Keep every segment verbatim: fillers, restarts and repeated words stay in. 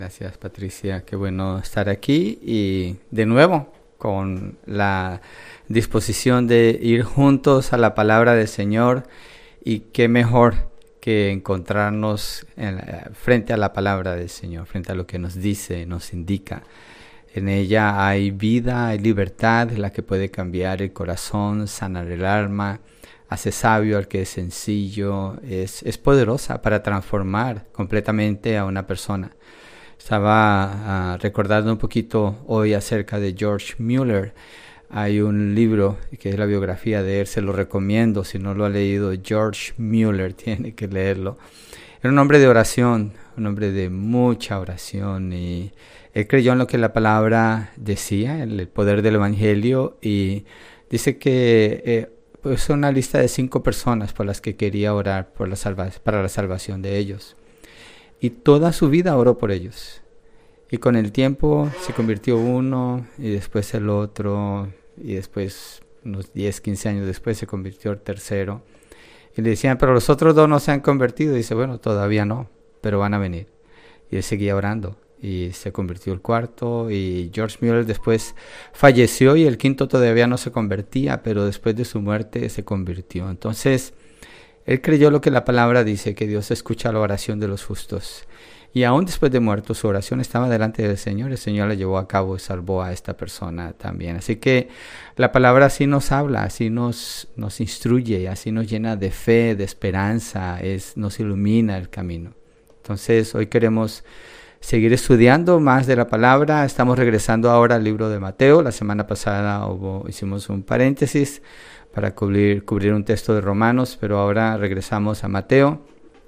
Gracias, Patricia, qué bueno estar aquí y de nuevo con la disposición de ir juntos a la palabra del Señor, y qué mejor que encontrarnos en la, frente a la palabra del Señor, frente a lo que nos dice, nos indica. En ella hay vida, hay libertad, la que puede cambiar el corazón, sanar el alma, hace sabio al que es sencillo, es, es poderosa para transformar completamente a una persona. Estaba uh, recordando un poquito hoy acerca de George Mueller. Hay un libro que es la biografía de él, se lo recomiendo. Si no lo ha leído, George Mueller, tiene que leerlo. Era un hombre de oración, un hombre de mucha oración, y él creyó en lo que la palabra decía, en el poder del evangelio, y dice que eh, pues una lista de cinco personas por las que quería orar por la salva- para la salvación de ellos. Y toda su vida oró por ellos. Y con el tiempo se convirtió uno, y después el otro, y después, unos diez, quince años después, se convirtió el tercero. Y le decían, pero los otros dos no se han convertido. Y dice, bueno, todavía no, pero van a venir. Y él seguía orando, y se convirtió el cuarto. Y George Mueller después falleció, y el quinto todavía no se convertía, pero después de su muerte se convirtió. Entonces, él creyó lo que la palabra dice, que Dios escucha la oración de los justos. Y aún después de muerto, su oración estaba delante del Señor. El Señor la llevó a cabo y salvó a esta persona también. Así que la palabra así nos habla, así nos, nos instruye, así nos llena de fe, de esperanza, es, nos ilumina el camino. Entonces, hoy queremos seguir estudiando más de la palabra. Estamos regresando ahora al libro de Mateo. La semana pasada hubo, hicimos un paréntesis para cubrir, cubrir un texto de Romanos, pero ahora regresamos a Mateo.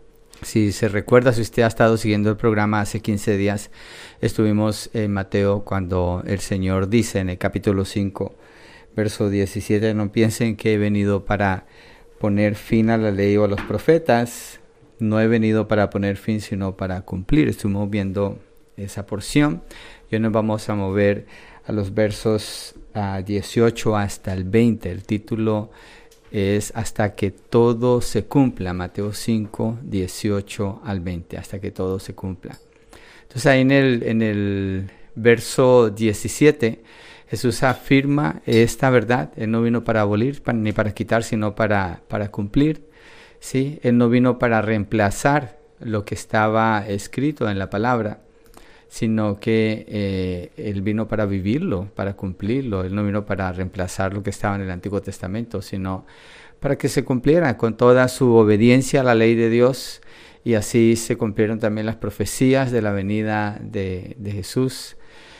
Si se recuerda, si usted ha estado siguiendo el programa hace quince días, estuvimos en Mateo cuando el Señor dice en el capítulo cinco, verso diecisiete, no piensen que he venido para poner fin a la ley o a los profetas, no he venido para poner fin, sino para cumplir. Estuvimos viendo esa porción y hoy nos vamos a mover a los versos uh, dieciocho hasta el veinte. El título es hasta que todo se cumpla, Mateo cinco, dieciocho al veinte, hasta que todo se cumpla. Entonces ahí en el, en el verso diecisiete, Jesús afirma esta verdad. Él no vino para abolir para, ni para quitar, sino para, para cumplir. ¿Sí? Él no vino para reemplazar lo que estaba escrito en la palabra, sino que eh, Él vino para vivirlo, para cumplirlo. Él no vino para reemplazar lo que estaba en el Antiguo Testamento, sino para que se cumpliera con toda su obediencia a la ley de Dios, y así se cumplieron también las profecías de la venida de, de Jesús,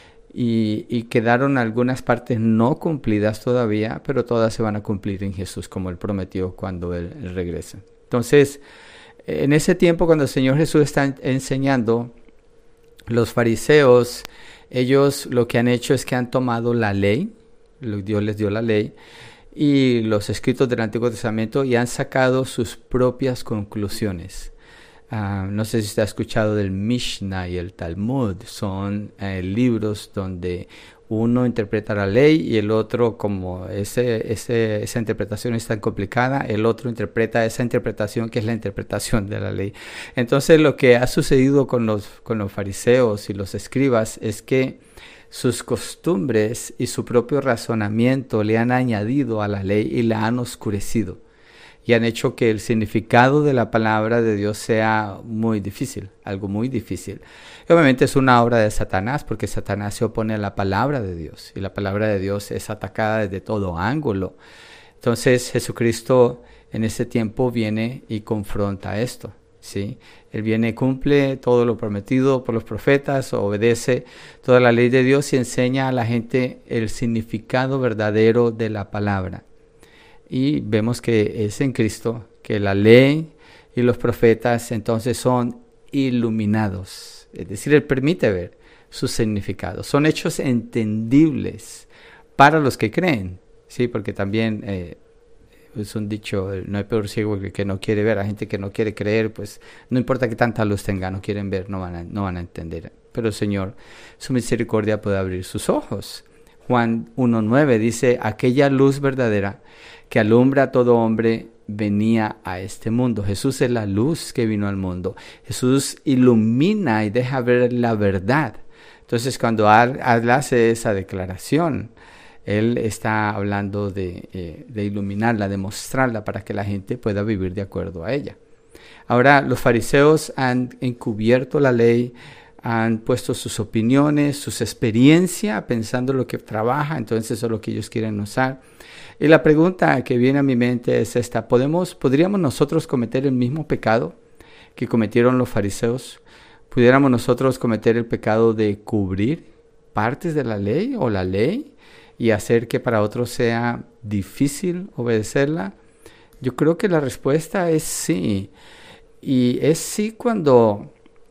y, y quedaron algunas partes no cumplidas todavía, pero todas se van a cumplir en Jesús, como Él prometió cuando Él, él regrese. Entonces, en ese tiempo cuando el Señor Jesús está enseñando, los fariseos, ellos lo que han hecho es que han tomado la ley, Dios les dio la ley, y los escritos del Antiguo Testamento, y han sacado sus propias conclusiones. Uh, no sé si usted ha escuchado del Mishnah y el Talmud. Son uh, libros donde uno interpreta la ley y el otro, como ese, ese, esa interpretación es tan complicada, el otro interpreta esa interpretación que es la interpretación de la ley. Entonces lo que ha sucedido con los, con los fariseos y los escribas es que sus costumbres y su propio razonamiento le han añadido a la ley y la han oscurecido, y han hecho que el significado de la palabra de Dios sea muy difícil, algo muy difícil. Y obviamente es una obra de Satanás, porque Satanás se opone a la palabra de Dios, y la palabra de Dios es atacada desde todo ángulo. Entonces Jesucristo en ese tiempo viene y confronta esto, ¿sí? Él viene, cumple todo lo prometido por los profetas, obedece toda la ley de Dios y enseña a la gente el significado verdadero de la palabra. Y vemos que es en Cristo que la ley y los profetas entonces son iluminados. Es decir, Él permite ver su significado. Son hechos entendibles para los que creen. Sí, porque también eh, es un dicho, no hay peor ciego que, que no quiere ver. La gente que no quiere creer, pues no importa que tanta luz tenga, no quieren ver, no van a, no van a entender. Pero el Señor, su misericordia puede abrir sus ojos. Juan uno nueve dice, aquella luz verdadera que alumbra a todo hombre venía a este mundo. Jesús es la luz que vino al mundo. Jesús ilumina y deja ver la verdad. Entonces, cuando Él hace esa declaración, Él está hablando de, eh, de iluminarla, de mostrarla para que la gente pueda vivir de acuerdo a ella. Ahora, los fariseos han encubierto la ley, han puesto sus opiniones, sus experiencias, pensando lo que trabaja, entonces eso es lo que ellos quieren usar. Y la pregunta que viene a mi mente es esta: ¿podemos, ¿podríamos nosotros cometer el mismo pecado que cometieron los fariseos? ¿Pudiéramos nosotros cometer el pecado de cubrir partes de la ley o la ley y hacer que para otros sea difícil obedecerla? Yo creo que la respuesta es sí. Y es sí cuando,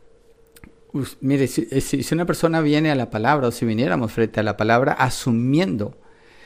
pues, mire, si, si, si una persona viene a la palabra, o si viniéramos frente a la palabra asumiendo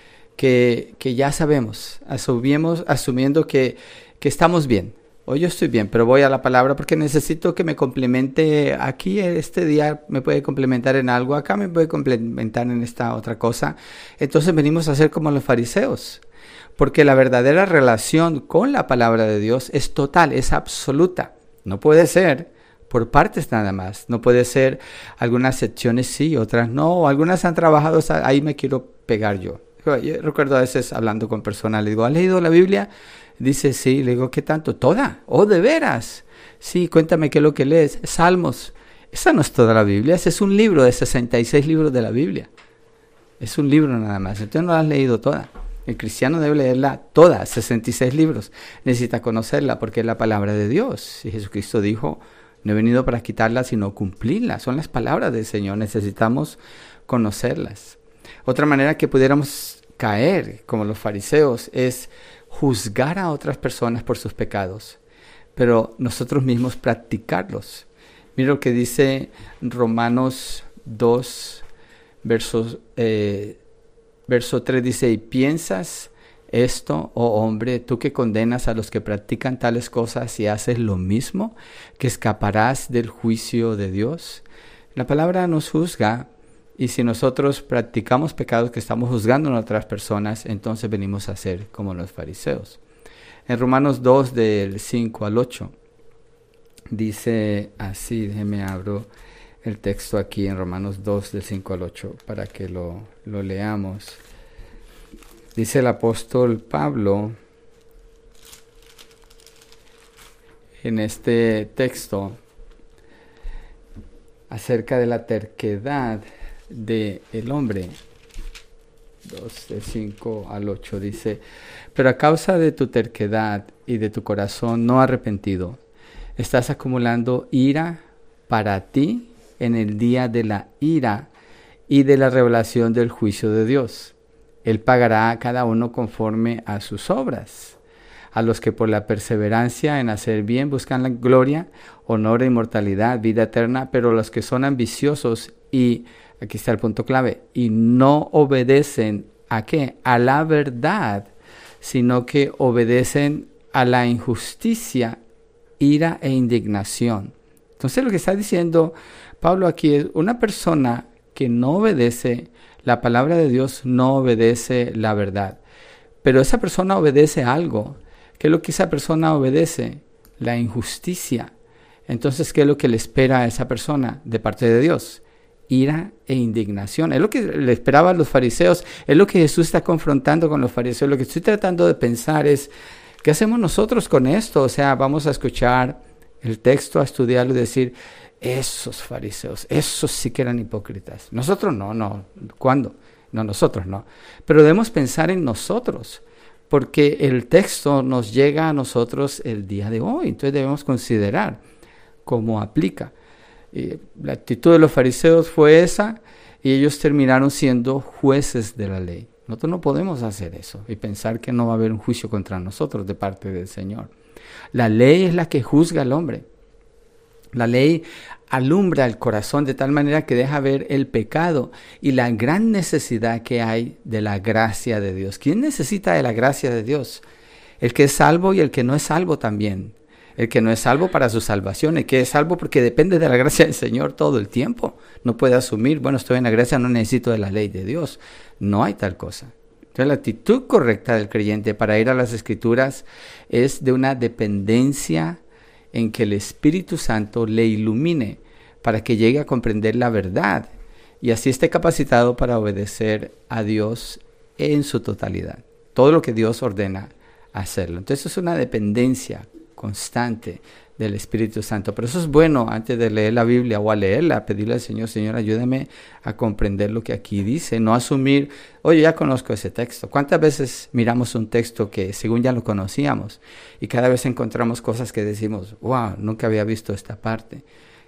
que, que ya sabemos, asumimos, asumiendo que, que estamos bien. Hoy yo estoy bien, pero voy a la palabra porque necesito que me complemente aquí, este día me puede complementar en algo, acá me puede complementar en esta otra cosa. Entonces venimos a ser como los fariseos, porque la verdadera relación con la palabra de Dios es total, es absoluta. No puede ser por partes nada más, no puede ser algunas secciones sí, otras no, algunas han trabajado, ahí me quiero pegar yo. Yo recuerdo a veces hablando con personas, le digo, ¿has leído la Biblia? Dice, sí. Le digo, ¿qué tanto? ¿Toda? ¿Oh, de veras? Sí, cuéntame qué es lo que lees. Salmos. Esa no es toda la Biblia, ese es un libro de sesenta y seis libros de la Biblia. Es un libro nada más, entonces no la has leído toda. El cristiano debe leerla toda, sesenta y seis libros. Necesita conocerla porque es la palabra de Dios. Y Jesucristo dijo, no he venido para quitarla, sino cumplirla. Son las palabras del Señor, necesitamos conocerlas. Otra manera que pudiéramos caer como los fariseos es juzgar a otras personas por sus pecados, pero nosotros mismos practicarlos. Mira lo que dice Romanos dos, versos, eh, verso tres, dice, ¿y piensas esto, oh hombre, tú que condenas a los que practican tales cosas y haces lo mismo, que escaparás del juicio de Dios? La palabra nos juzga. Y si nosotros practicamos pecados que estamos juzgando a otras personas, entonces venimos a ser como los fariseos. En Romanos dos, del cinco al ocho, dice así, déjeme abro el texto aquí en Romanos dos, del cinco al ocho, para que lo, lo leamos. Dice el apóstol Pablo en este texto acerca de la terquedad de el hombre. Dos, de cinco al ocho dice, pero a causa de tu terquedad y de tu corazón no arrepentido, estás acumulando ira para ti en el día de la ira y de la revelación del juicio de Dios. Él pagará a cada uno conforme a sus obras. A los que por la perseverancia en hacer bien buscan la gloria, honor e inmortalidad, vida eterna, pero los que son ambiciosos y, aquí está el punto clave, y no obedecen ¿a qué? A la verdad, sino que obedecen a la injusticia, ira e indignación. Entonces lo que está diciendo Pablo aquí es una persona que no obedece la palabra de Dios, no obedece la verdad. Pero esa persona obedece algo. ¿Qué es lo que esa persona obedece? La injusticia. Entonces, ¿qué es lo que le espera a esa persona de parte de Dios? Ira e indignación. Es lo que le esperaba a los fariseos. Es lo que Jesús está confrontando con los fariseos. Lo que estoy tratando de pensar es, ¿qué hacemos nosotros con esto? O sea, vamos a escuchar el texto, a estudiarlo y decir, esos fariseos, esos sí que eran hipócritas. Nosotros no, no. ¿Cuándo? No, nosotros no. Pero debemos pensar en nosotros, porque el texto nos llega a nosotros el día de hoy. Entonces debemos considerar cómo aplica. Y la actitud de los fariseos fue esa, y ellos terminaron siendo jueces de la ley. Nosotros no podemos hacer eso y pensar que no va a haber un juicio contra nosotros de parte del Señor. La ley es la que juzga al hombre. La ley alumbra el corazón de tal manera que deja ver el pecado y la gran necesidad que hay de la gracia de Dios. ¿Quién necesita de la gracia de Dios? El que es salvo y el que no es salvo también. El que no es salvo para su salvación, el que es salvo porque depende de la gracia del Señor todo el tiempo. No puede asumir, bueno, estoy en la gracia, no necesito de la ley de Dios. No hay tal cosa. Entonces la actitud correcta del creyente para ir a las Escrituras es de una dependencia en que el Espíritu Santo le ilumine para que llegue a comprender la verdad y así esté capacitado para obedecer a Dios en su totalidad. Todo lo que Dios ordena hacerlo. Entonces es una dependencia constante del Espíritu Santo. Pero eso es bueno antes de leer la Biblia o a leerla, pedirle al Señor, Señor, ayúdame a comprender lo que aquí dice, no asumir, oye, ya conozco ese texto. ¿Cuántas veces miramos un texto que según ya lo conocíamos y cada vez encontramos cosas que decimos, wow, nunca había visto esta parte?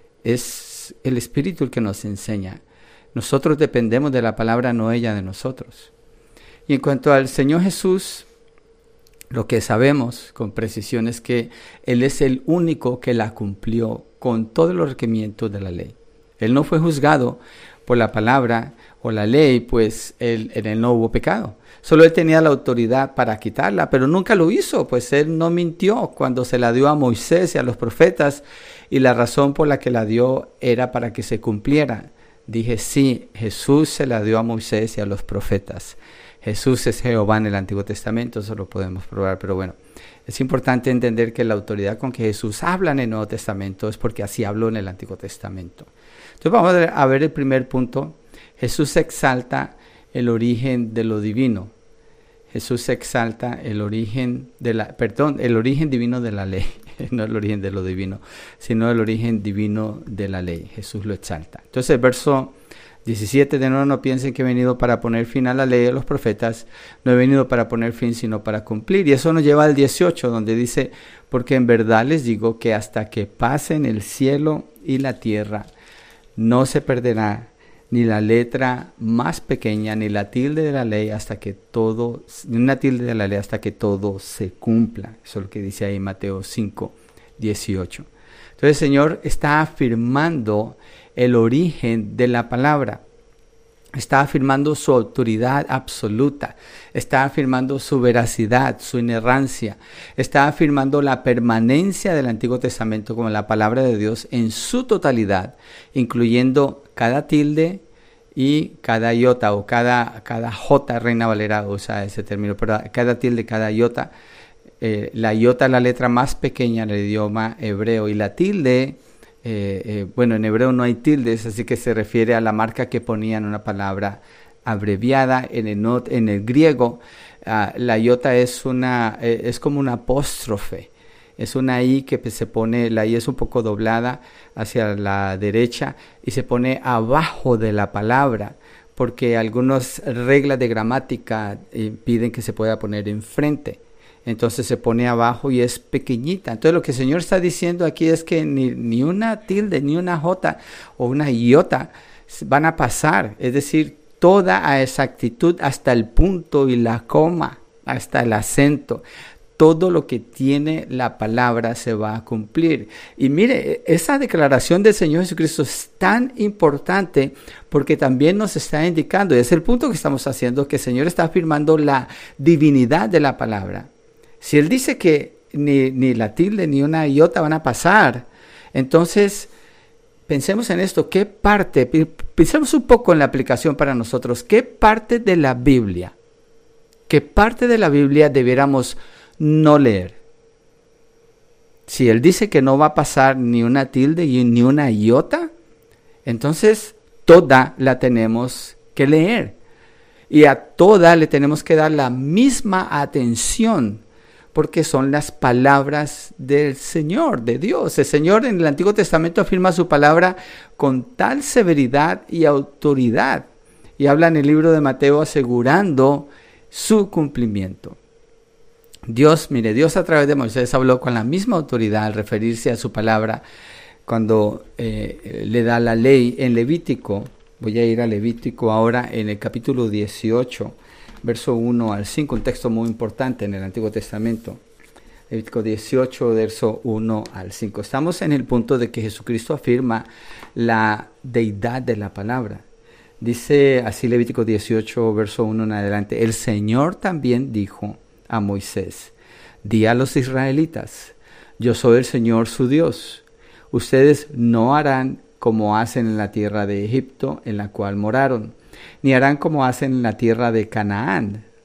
Es el Espíritu el que nos enseña. Nosotros dependemos de la palabra, no ella de nosotros. Y en cuanto al Señor Jesús, lo que sabemos con precisión es que Él es el único que la cumplió con todos los requerimientos de la ley. Él no fue juzgado por la palabra o la ley, pues él, en Él no hubo pecado. Solo Él tenía la autoridad para quitarla, pero nunca lo hizo, pues Él no mintió cuando se la dio a Moisés y a los profetas, y la razón por la que la dio era para que se cumpliera. Dije, sí, Jesús se la dio a Moisés y a los profetas. Jesús es Jehová en el Antiguo Testamento, eso lo podemos probar, pero bueno, es importante entender que la autoridad con que Jesús habla en el Nuevo Testamento es porque así habló en el Antiguo Testamento. Entonces vamos a ver el primer punto. Jesús exalta el origen de lo divino. Jesús exalta el origen de la, perdón, el origen divino de la ley, no el origen de lo divino, sino el origen divino de la ley. Jesús lo exalta. Entonces el verso diecisiete, de nuevo, no piensen que he venido para poner fin a la ley de los profetas, no he venido para poner fin sino para cumplir. Y eso nos lleva al dieciocho, donde dice, porque en verdad les digo que hasta que pasen el cielo y la tierra, no se perderá ni la letra más pequeña, ni la tilde de la ley hasta que todo, ni una tilde de la ley hasta que todo se cumpla. Eso es lo que dice ahí Mateo cinco, dieciocho. Entonces el Señor está afirmando el origen de la palabra, está afirmando su autoridad absoluta, está afirmando su veracidad, su inerrancia, está afirmando la permanencia del Antiguo Testamento como la palabra de Dios en su totalidad, incluyendo cada tilde y cada iota o cada, cada jota. Reina Valera usa ese término, pero cada tilde, cada iota. Eh, la iota es la letra más pequeña en el idioma hebreo y la tilde, eh, eh, bueno, en hebreo no hay tildes, así que se refiere a la marca que ponían una palabra abreviada. En el, not, en el griego, uh, la iota es, una, eh, es como una apóstrofe, es una i que se pone, la i es un poco doblada hacia la derecha y se pone abajo de la palabra, porque algunas reglas de gramática impiden que se pueda poner enfrente. Entonces se pone abajo y es pequeñita. Entonces lo que el Señor está diciendo aquí es que ni, ni una tilde, ni una jota o una iota van a pasar. Es decir, toda a exactitud hasta el punto y la coma, hasta el acento. Todo lo que tiene la palabra se va a cumplir. Y mire, esa declaración del Señor Jesucristo es tan importante porque también nos está indicando, y es el punto que estamos haciendo, que el Señor está afirmando la divinidad de la palabra. Si Él dice que ni, ni la tilde ni una iota van a pasar, entonces pensemos en esto. ¿Qué parte? Pensemos un poco en la aplicación para nosotros. ¿Qué parte de la Biblia? ¿Qué parte de la Biblia debiéramos no leer? Si Él dice que no va a pasar ni una tilde ni una iota, entonces toda la tenemos que leer. Y a toda le tenemos que dar la misma atención, porque son las palabras del Señor, de Dios. El Señor en el Antiguo Testamento afirma su palabra con tal severidad y autoridad. Y habla en el libro de Mateo asegurando su cumplimiento. Dios, mire, Dios a través de Moisés habló con la misma autoridad al referirse a su palabra cuando eh, le da la ley en Levítico. Voy a ir a Levítico ahora en el capítulo dieciocho, verso uno al cinco, un texto muy importante en el Antiguo Testamento. Levítico dieciocho, verso uno al cinco. Estamos en el punto de que Jesucristo afirma la deidad de la palabra. Dice así Levítico dieciocho, verso uno en adelante. El Señor también dijo a Moisés, di a los israelitas, yo soy el Señor su Dios. Ustedes no harán como hacen en la tierra de Egipto, en la cual moraron, ni harán como hacen en la tierra de Canaán,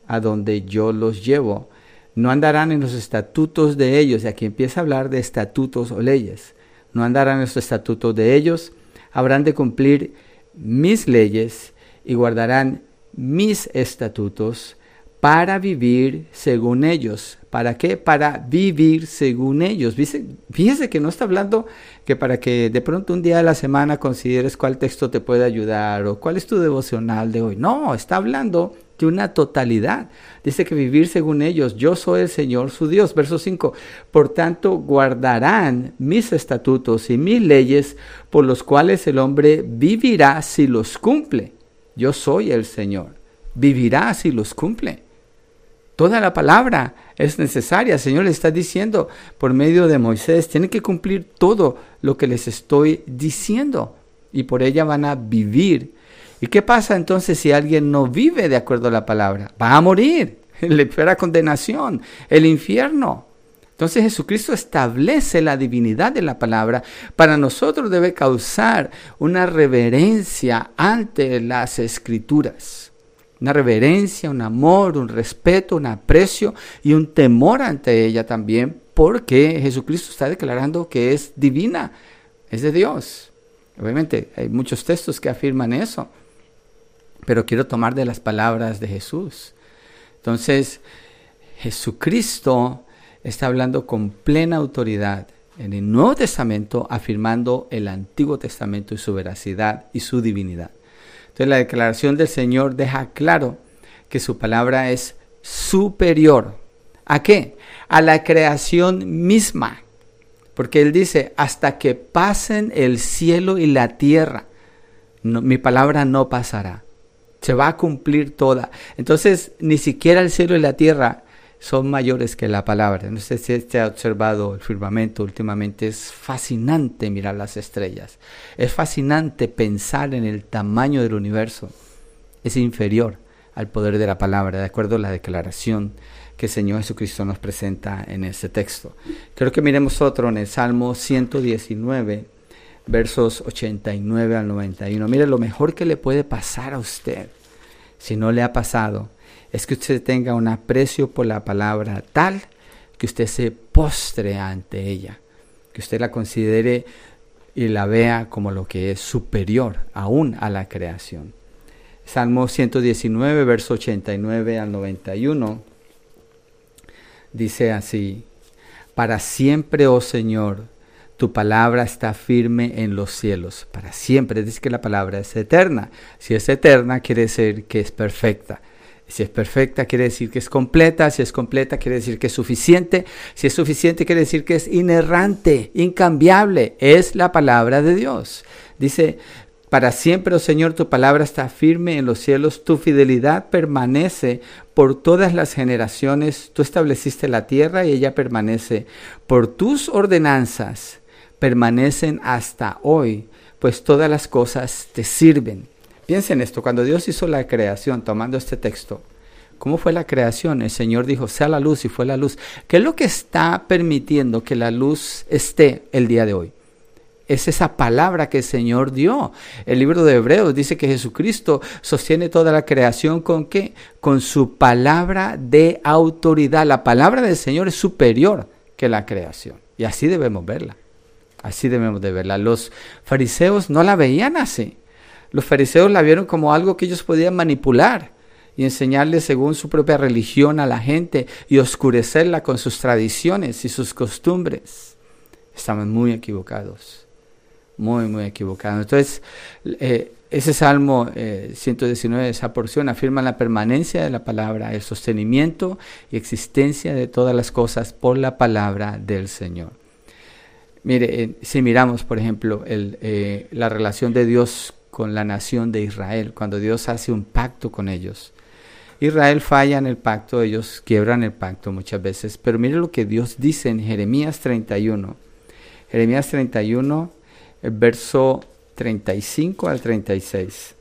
a donde yo los llevo. No andarán en los estatutos de ellos. Y aquí empieza a hablar de estatutos o leyes. No andarán en los estatutos de ellos. Habrán de cumplir mis leyes y guardarán mis estatutos para vivir según ellos. ¿Para qué? Para vivir según ellos. Fíjese, fíjese que no está hablando que para que de pronto un día de la semana consideres cuál texto te puede ayudar o cuál es tu devocional de hoy. No, está hablando de una totalidad. Dice que vivir según ellos. Yo soy el Señor su Dios. Verso cinco. Por tanto, guardarán mis estatutos y mis leyes, por los cuales el hombre vivirá si los cumple. Yo soy el Señor. Vivirá si los cumple. Toda la palabra es necesaria. El Señor le está diciendo por medio de Moisés, tienen que cumplir todo lo que les estoy diciendo y por ella van a vivir. ¿Y qué pasa entonces si alguien no vive de acuerdo a la palabra? Va a morir, le espera condenación, el infierno. Entonces Jesucristo establece la divinidad de la palabra. Para nosotros debe causar una reverencia ante las Escrituras. Una reverencia, un amor, un respeto, un aprecio y un temor ante ella también, porque Jesucristo está declarando que es divina, es de Dios. Obviamente hay muchos textos que afirman eso, pero quiero tomar de las palabras de Jesús. Entonces, Jesucristo está hablando con plena autoridad en el Nuevo Testamento, afirmando el Antiguo Testamento y su veracidad y su divinidad. Entonces la declaración del Señor deja claro que su palabra es superior. ¿A qué? A la creación misma. Porque Él dice, hasta que pasen el cielo y la tierra, no, mi palabra no pasará. Se va a cumplir toda. Entonces, ni siquiera el cielo y la tierra son mayores que la palabra. No sé si usted ha observado el firmamento últimamente. Es fascinante mirar las estrellas. Es fascinante pensar en el tamaño del universo. Es inferior al poder de la palabra, de acuerdo a la declaración que el Señor Jesucristo nos presenta en este texto. Creo que miremos otro en el Salmo ciento diecinueve, versos ochenta y nueve al noventa y uno. Mire, lo mejor que le puede pasar a usted, si no le ha pasado, es que usted tenga un aprecio por la palabra tal que usted se postre ante ella, que usted la considere y la vea como lo que es superior aún a la creación. Salmo ciento diecinueve, verso ochenta y nueve al noventa y uno, dice así: para siempre, oh Señor, tu palabra está firme en los cielos. Para siempre, dice que la palabra es eterna. Si es eterna, quiere decir que es perfecta. Si es perfecta, quiere decir que es completa. Si es completa, quiere decir que es suficiente. Si es suficiente, quiere decir que es inerrante, incambiable. Es la palabra de Dios. Dice, para siempre, oh Señor, tu palabra está firme en los cielos. Tu fidelidad permanece por todas las generaciones. Tú estableciste la tierra y ella permanece. Por tus ordenanzas permanecen hasta hoy, pues todas las cosas te sirven. Piensen esto, cuando Dios hizo la creación, tomando este texto, ¿cómo fue la creación? El Señor dijo, sea la luz, y fue la luz. ¿Qué es lo que está permitiendo que la luz esté el día de hoy? Es esa palabra que el Señor dio. El libro de Hebreos dice que Jesucristo sostiene toda la creación ¿con qué? Con su palabra de autoridad. La palabra del Señor es superior que la creación. Y así debemos verla. Así debemos de verla. Los fariseos no la veían así. Los fariseos la vieron como algo que ellos podían manipular y enseñarle según su propia religión a la gente y oscurecerla con sus tradiciones y sus costumbres. Estaban muy equivocados, muy, muy equivocados. Entonces, eh, ese Salmo eh, ciento diecinueve, esa porción, afirma la permanencia de la palabra, el sostenimiento y existencia de todas las cosas por la palabra del Señor. Mire, eh, si miramos, por ejemplo, el, eh, la relación de Dios con la nación de Israel, cuando Dios hace un pacto con ellos. Israel falla en el pacto, ellos quiebran el pacto muchas veces, pero mire lo que Dios dice en Jeremías treinta y uno. Jeremías treinta y uno, el verso treinta y cinco al treinta y seis.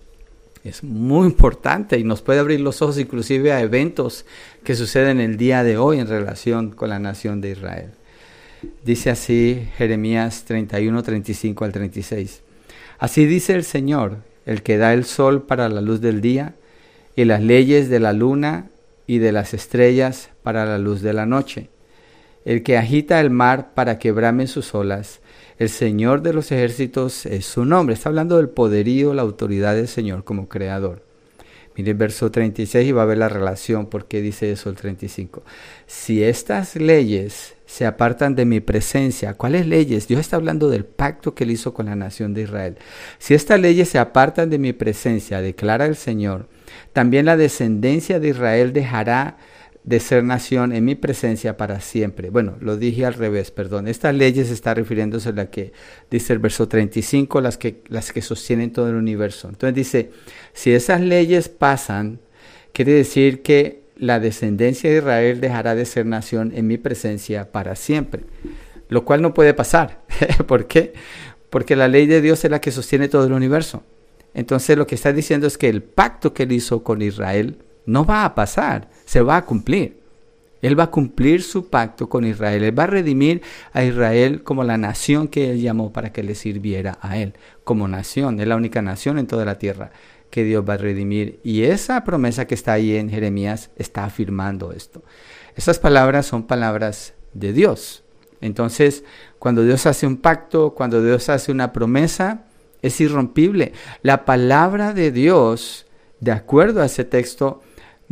Es muy importante y nos puede abrir los ojos inclusive a eventos que suceden el día de hoy en relación con la nación de Israel. Dice así Jeremías treinta y uno, treinta y cinco al treinta y seis. Así dice el Señor, el que da el sol para la luz del día, y las leyes de la luna y de las estrellas para la luz de la noche. El que agita el mar para que bramen sus olas, el Señor de los ejércitos es su nombre. Está hablando del poderío, la autoridad del Señor como creador. Mire el verso treinta y seis y va a ver la relación. ¿Por qué dice eso el treinta y cinco? Si estas leyes se apartan de mi presencia. ¿Cuáles leyes? Dios está hablando del pacto que él hizo con la nación de Israel. Si estas leyes se apartan de mi presencia, declara el Señor, también la descendencia de Israel dejará de ser nación en mi presencia para siempre. Bueno, lo dije al revés, perdón. Estas leyes está refiriéndose a la que dice el verso treinta y cinco, las que, las que sostienen todo el universo. Entonces dice, si esas leyes pasan, quiere decir que la descendencia de Israel dejará de ser nación en mi presencia para siempre. Lo cual no puede pasar. ¿Por qué? Porque la ley de Dios es la que sostiene todo el universo. Entonces lo que está diciendo es que el pacto que él hizo con Israel no va a pasar, se va a cumplir. Él va a cumplir su pacto con Israel. Él va a redimir a Israel como la nación que él llamó para que le sirviera a él. Como nación, es la única nación en toda la tierra que Dios va a redimir. Y esa promesa que está ahí en Jeremías está afirmando esto. Esas palabras son palabras de Dios. Entonces, cuando Dios hace un pacto, cuando Dios hace una promesa, es irrompible. La palabra de Dios, de acuerdo a ese texto,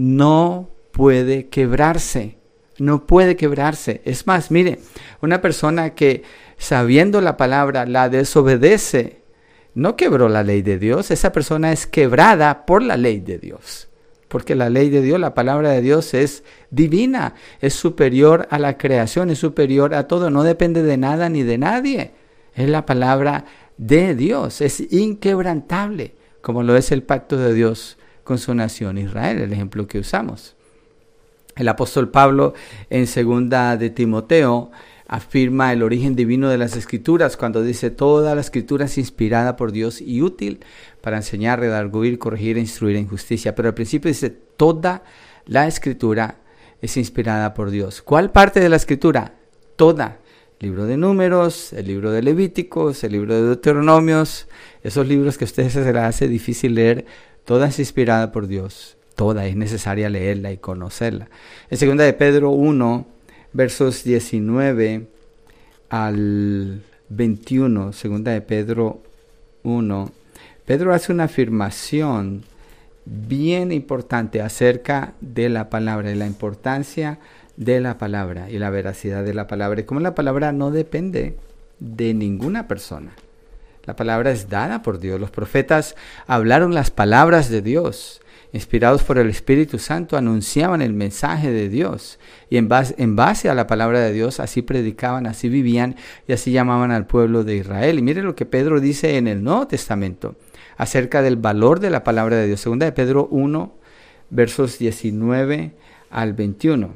no puede quebrarse, no puede quebrarse. Es más, mire, una persona que sabiendo la palabra la desobedece, no quebró la ley de Dios, esa persona es quebrada por la ley de Dios. Porque la ley de Dios, la palabra de Dios es divina, es superior a la creación, es superior a todo, no depende de nada ni de nadie. Es la palabra de Dios, es inquebrantable, como lo es el pacto de Dios con su nación Israel, el ejemplo que usamos. El apóstol Pablo en segunda de Timoteo afirma el origen divino de las Escrituras cuando dice toda la Escritura es inspirada por Dios y útil para enseñar, redarguir, corregir e instruir en justicia. Pero al principio dice toda la Escritura es inspirada por Dios. ¿Cuál parte de la Escritura? Toda. El libro de Números, el libro de Levíticos, el libro de Deuteronomios, esos libros que a ustedes se les hace difícil leer. Toda es inspirada por Dios, toda es necesaria leerla y conocerla. En segunda de Pedro uno, versos diecinueve al veintiuno, segunda de Pedro uno, Pedro hace una afirmación bien importante acerca de la palabra, de la importancia de la palabra y la veracidad de la palabra. Y cómo la palabra no depende de ninguna persona. La palabra es dada por Dios. Los profetas hablaron las palabras de Dios. Inspirados por el Espíritu Santo, anunciaban el mensaje de Dios. Y en base, en base a la palabra de Dios, así predicaban, así vivían y así llamaban al pueblo de Israel. Y mire lo que Pedro dice en el Nuevo Testamento acerca del valor de la palabra de Dios. Segunda de Pedro uno, versos diecinueve al veintiuno.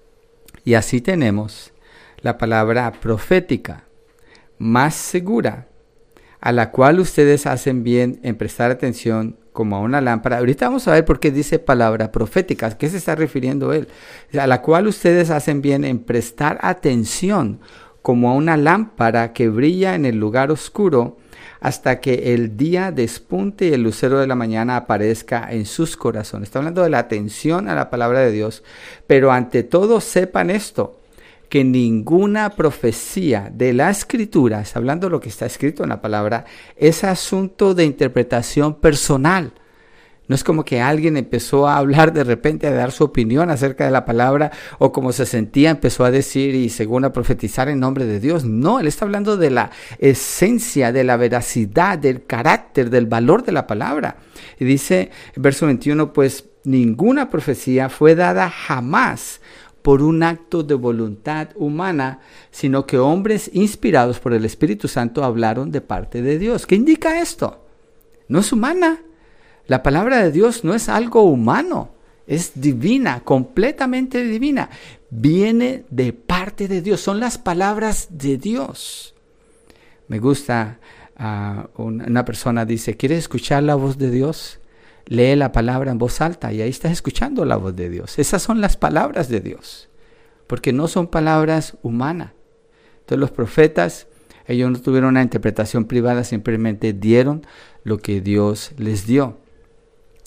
Y así tenemos la palabra profética más segura, a la cual ustedes hacen bien en prestar atención como a una lámpara. Ahorita vamos a ver por qué dice palabra profética. ¿A qué se está refiriendo él? A la cual ustedes hacen bien en prestar atención como a una lámpara que brilla en el lugar oscuro hasta que el día despunte y el lucero de la mañana aparezca en sus corazones. Está hablando de la atención a la palabra de Dios, pero ante todo sepan esto, que ninguna profecía de la Escritura, está hablando de lo que está escrito en la palabra, es asunto de interpretación personal. No es como que alguien empezó a hablar de repente, a dar su opinión acerca de la palabra, o como se sentía, empezó a decir y según a profetizar en nombre de Dios. No, él está hablando de la esencia, de la veracidad, del carácter, del valor de la palabra. Y dice, en verso veintiuno, pues ninguna profecía fue dada jamás por un acto de voluntad humana, sino que hombres inspirados por el Espíritu Santo hablaron de parte de Dios. ¿Qué indica esto? No es humana. La palabra de Dios no es algo humano, es divina, completamente divina. Viene de parte de Dios, son las palabras de Dios. Me gusta, uh, una persona dice, ¿quieres escuchar la voz de Dios? Lee la palabra en voz alta y ahí estás escuchando la voz de Dios. Esas son las palabras de Dios, porque no son palabras humanas. Entonces los profetas, ellos no tuvieron una interpretación privada, simplemente dieron lo que Dios les dio.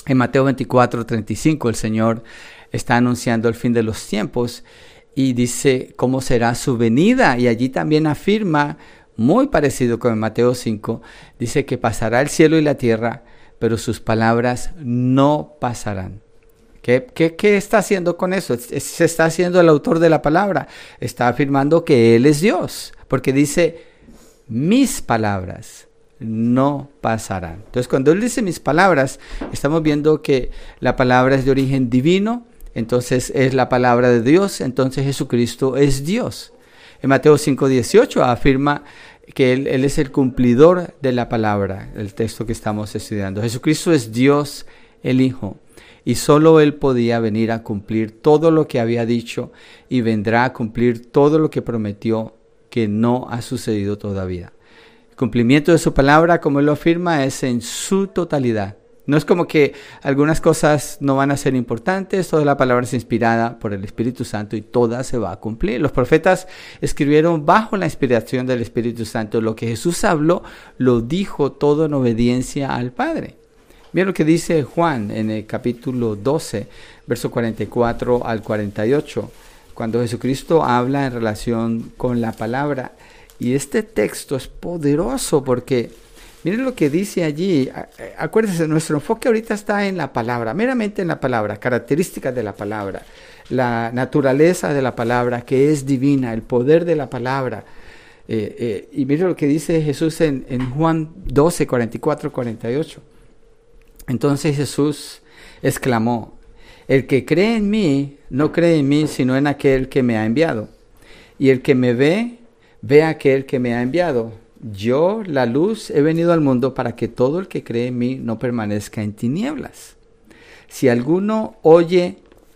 En Mateo veinticuatro, treinta y cinco, el Señor está anunciando el fin de los tiempos y dice cómo será su venida. Y allí también afirma, muy parecido con Mateo cinco, dice que pasará el cielo y la tierra, pero sus palabras no pasarán. ¿Qué, qué, qué está haciendo con eso? Se está haciendo el autor de la palabra. Está afirmando que Él es Dios, porque dice, mis palabras no pasarán. Entonces, cuando Él dice mis palabras, estamos viendo que la palabra es de origen divino, entonces es la palabra de Dios, entonces Jesucristo es Dios. En Mateo cinco dieciocho afirma que él, él es el cumplidor de la palabra, el texto que estamos estudiando. Jesucristo es Dios el Hijo. Y solo Él podía venir a cumplir todo lo que había dicho y vendrá a cumplir todo lo que prometió, que no ha sucedido todavía. El cumplimiento de su palabra, como Él lo afirma, es en su totalidad. No es como que algunas cosas no van a ser importantes, toda la palabra es inspirada por el Espíritu Santo y toda se va a cumplir. Los profetas escribieron bajo la inspiración del Espíritu Santo. Lo que Jesús habló, lo dijo todo en obediencia al Padre. Miren lo que dice Juan en el capítulo doce, verso cuarenta y cuatro al cuarenta y ocho, cuando Jesucristo habla en relación con la palabra. Y este texto es poderoso porque, miren lo que dice allí. Acuérdense, nuestro enfoque ahorita está en la palabra, meramente en la palabra, características de la palabra, la naturaleza de la palabra, que es divina, el poder de la palabra. Eh, eh, y miren lo que dice Jesús en, en Juan doce, cuarenta y cuatro, cuarenta y ocho. Entonces Jesús exclamó, el que cree en mí, no cree en mí, sino en aquel que me ha enviado. Y el que me ve, ve a aquel que me ha enviado. Yo, la luz, he venido al mundo para que todo el que cree en mí no permanezca en tinieblas. Si alguno oye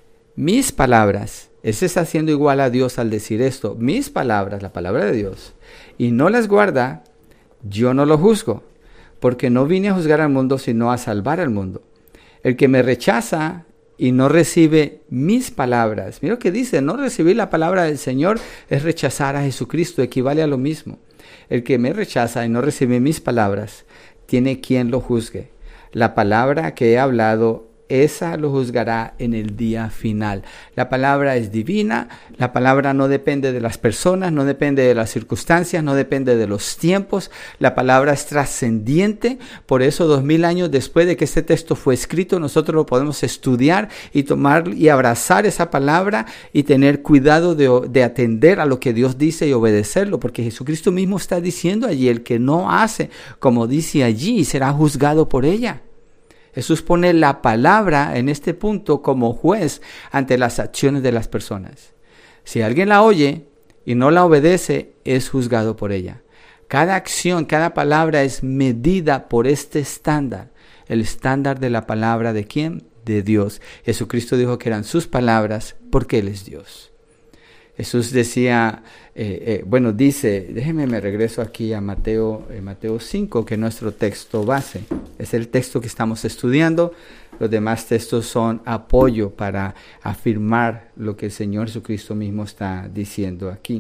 mis palabras, ese está haciendo igual a Dios al decir esto, mis palabras, la palabra de Dios, y no las guarda, yo no lo juzgo. Porque no vine a juzgar al mundo, sino a salvar al mundo. El que me rechaza y no recibe mis palabras. Mira lo que dice, no recibir la palabra del Señor es rechazar a Jesucristo, equivale a lo mismo. El que me rechaza y no recibe mis palabras, tiene quien lo juzgue. La palabra que he hablado, esa lo juzgará en el día final. La palabra es divina, la palabra no depende de las personas, no depende de las circunstancias, no depende de los tiempos. La palabra es trascendiente, por eso dos mil años después de que este texto fue escrito, nosotros lo podemos estudiar y tomar y abrazar esa palabra y tener cuidado de, de atender a lo que Dios dice y obedecerlo, porque Jesucristo mismo está diciendo allí, el que no hace como dice allí será juzgado por ella. Jesús pone la palabra en este punto como juez ante las acciones de las personas. Si alguien la oye y no la obedece, es juzgado por ella. Cada acción, cada palabra es medida por este estándar. El estándar de la palabra ¿de quién? De Dios. Jesucristo dijo que eran sus palabras porque Él es Dios. Jesús decía, eh, eh, bueno, dice, déjenme me regreso aquí a Mateo, eh, Mateo cinco, que es nuestro texto base. Es el texto que estamos estudiando. Los demás textos son apoyo para afirmar lo que el Señor Jesucristo mismo está diciendo aquí.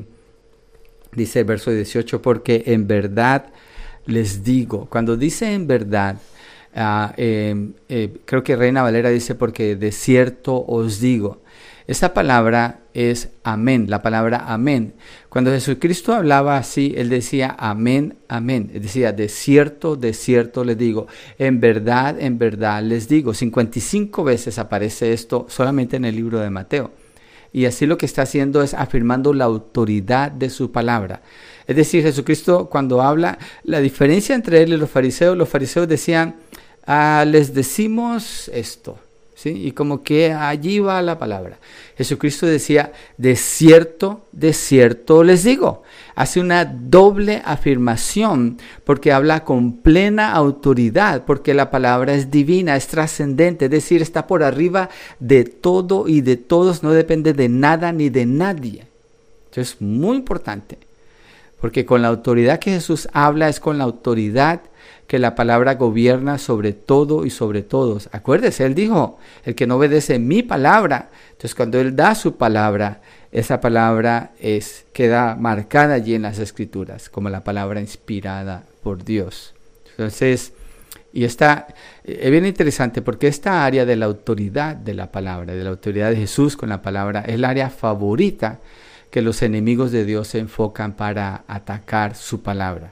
Dice el verso dieciocho, porque en verdad les digo. Cuando dice en verdad, uh, eh, eh, creo que Reina Valera dice, porque de cierto os digo. Esta palabra es amén, la palabra amén. Cuando Jesucristo hablaba así, Él decía amén, amén. Él decía, de cierto, de cierto les digo. En verdad, en verdad les digo. cincuenta y cinco veces aparece esto solamente en el libro de Mateo. Y así lo que está haciendo es afirmando la autoridad de su palabra. Es decir, Jesucristo cuando habla, la diferencia entre Él y los fariseos, los fariseos decían, ah, les decimos esto. ¿Sí? Y como que allí va la palabra. Jesucristo decía, de cierto, de cierto les digo. Hace una doble afirmación porque habla con plena autoridad, porque la palabra es divina, es trascendente, es decir, está por arriba de todo y de todos, no depende de nada ni de nadie. Entonces es muy importante, porque con la autoridad que Jesús habla es con la autoridad que la palabra gobierna sobre todo y sobre todos. Acuérdese, Él dijo, el que no obedece mi palabra. Entonces, cuando Él da su palabra, esa palabra es, queda marcada allí en las Escrituras, como la palabra inspirada por Dios. Entonces, Y está, es bien interesante porque esta área de la autoridad de la palabra, de la autoridad de Jesús con la palabra, es el área favorita que los enemigos de Dios se enfocan para atacar su palabra.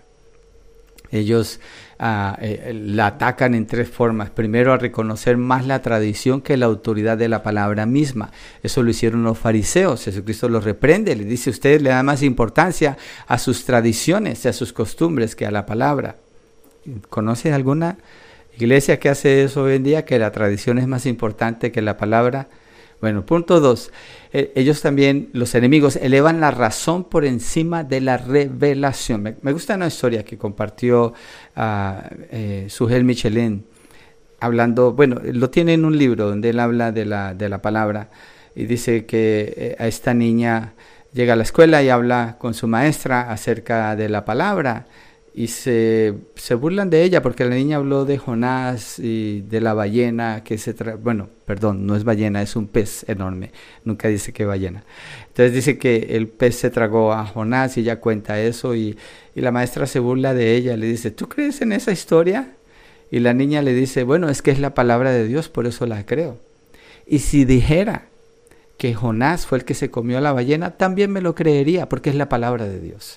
Ellos uh, eh, la atacan en tres formas. Primero, a reconocer más la tradición que la autoridad de la palabra misma. Eso lo hicieron los fariseos. Jesucristo los reprende, les dice: ustedes le dan más importancia a sus tradiciones y a sus costumbres que a la palabra. ¿Conoce alguna iglesia que hace eso hoy en día, que la tradición es más importante que la palabra? Bueno, punto dos. Eh, ellos también, los enemigos, elevan la razón por encima de la revelación. Me, me gusta una historia que compartió uh, eh, Sujel Michelin, hablando, bueno, lo tiene en un libro donde él habla de la, de la palabra, y dice que eh, a esta niña llega a la escuela y habla con su maestra acerca de la palabra, y se, se burlan de ella porque la niña habló de Jonás y de la ballena que se tra- bueno, perdón, no es ballena, es un pez enorme, nunca dice que ballena. Entonces dice que el pez se tragó a Jonás y ella cuenta eso, y, y la maestra se burla de ella, le dice: ¿tú crees en esa historia? Y la niña le dice: bueno, es que es la palabra de Dios, por eso la creo. Y si dijera que Jonás fue el que se comió a la ballena, también me lo creería, porque es la palabra de Dios.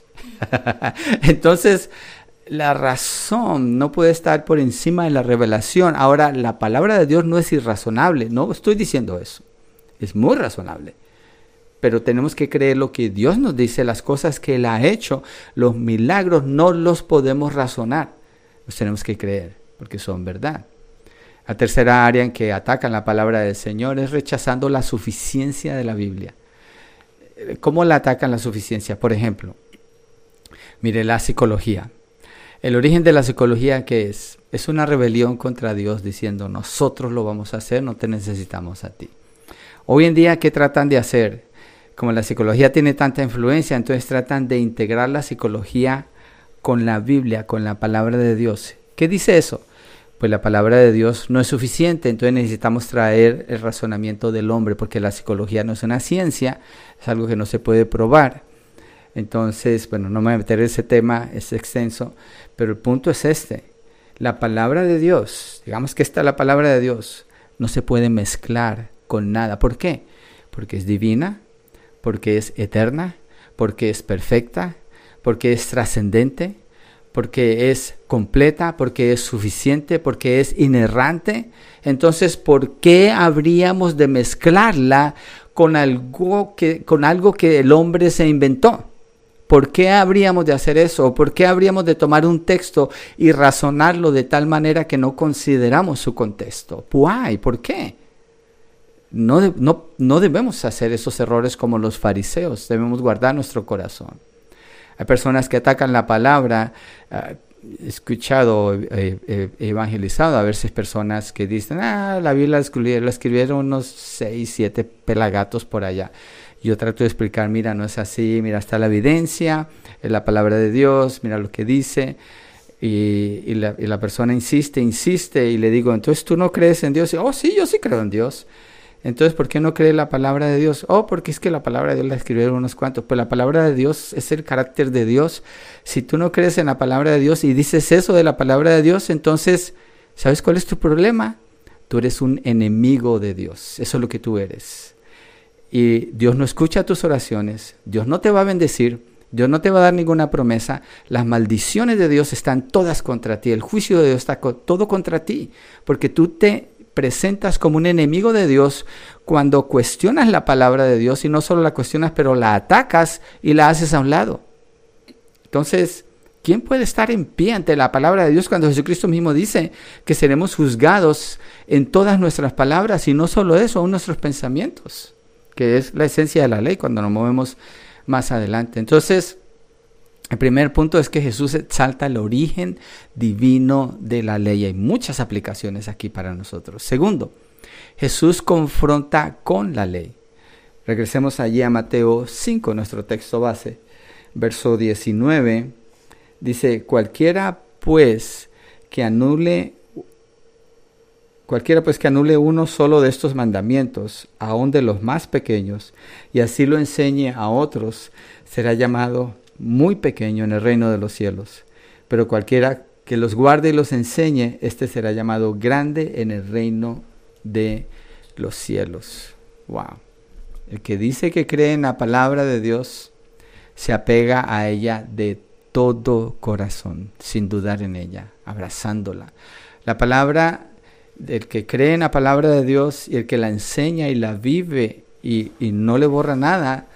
Entonces, la razón no puede estar por encima de la revelación. Ahora, la palabra de Dios no es irrazonable, no estoy diciendo eso, es muy razonable. Pero tenemos que creer lo que Dios nos dice, las cosas que Él ha hecho, los milagros no los podemos razonar, los tenemos que creer, porque son verdad. La tercera área en que atacan la palabra del Señor es rechazando la suficiencia de la Biblia. ¿Cómo la atacan la suficiencia? Por ejemplo, mire, la psicología. El origen de la psicología, ¿qué es? Es una rebelión contra Dios diciendo: nosotros lo vamos a hacer, no te necesitamos a ti. Hoy en día, ¿qué tratan de hacer? Como la psicología tiene tanta influencia, entonces tratan de integrar la psicología con la Biblia, con la palabra de Dios. ¿Qué dice eso? Pues la palabra de Dios no es suficiente, entonces necesitamos traer el razonamiento del hombre, porque la psicología no es una ciencia, es algo que no se puede probar. Entonces, bueno, no me voy a meter en ese tema, es extenso, pero el punto es este: la palabra de Dios, digamos que esta es la palabra de Dios, no se puede mezclar con nada. ¿Por qué? Porque es divina, porque es eterna, porque es perfecta, porque es trascendente, porque es completa, porque es suficiente, porque es inerrante. Entonces, ¿por qué habríamos de mezclarla con algo que, con algo que el hombre se inventó? ¿Por qué habríamos de hacer eso? ¿Por qué habríamos de tomar un texto y razonarlo de tal manera que no consideramos su contexto? ¿Why? ¿Por qué? No, de, no, no debemos hacer esos errores como los fariseos, debemos guardar nuestro corazón. Hay personas que atacan la palabra. Uh, he escuchado, eh, eh, evangelizado a veces personas que dicen: ah, la Biblia la escribieron, la escribieron unos seis, siete pelagatos por allá. Yo trato de explicar: mira, no es así, mira, está la evidencia, es la palabra de Dios, mira lo que dice. Y, y, la, y la persona insiste, insiste, y le digo: entonces tú no crees en Dios. Y, oh, sí, yo sí creo en Dios. Entonces, ¿por qué no cree la palabra de Dios? Oh, porque es que la palabra de Dios la escribieron unos cuantos. Pues la palabra de Dios es el carácter de Dios. Si tú no crees en la palabra de Dios y dices eso de la palabra de Dios, entonces, ¿sabes cuál es tu problema? Tú eres un enemigo de Dios. Eso es lo que tú eres. Y Dios no escucha tus oraciones. Dios no te va a bendecir. Dios no te va a dar ninguna promesa. Las maldiciones de Dios están todas contra ti. El juicio de Dios está co- todo contra ti. Porque tú te presentas como un enemigo de Dios cuando cuestionas la palabra de Dios, y no solo la cuestionas, pero la atacas y la haces a un lado. Entonces, ¿quién puede estar en pie ante la palabra de Dios cuando Jesucristo mismo dice que seremos juzgados en todas nuestras palabras, y no solo eso, aún nuestros pensamientos, que es la esencia de la ley cuando nos movemos más adelante? Entonces, el primer punto es que Jesús exalta el origen divino de la ley. Hay muchas aplicaciones aquí para nosotros. Segundo, Jesús confronta con la ley. Regresemos allí a Mateo cinco, nuestro texto base, verso diecinueve. Dice: cualquiera pues que anule, cualquiera pues que anule uno solo de estos mandamientos, aun de los más pequeños, y así lo enseñe a otros, será llamado muy pequeño en el reino de los cielos. Pero cualquiera que los guarde y los enseñe, este será llamado grande en el reino de los cielos. Wow. El que dice que cree en la palabra de Dios se apega a ella de todo corazón, sin dudar en ella, abrazándola. La palabra del que cree en la palabra de Dios y el que la enseña y la vive y, y no le borra nada,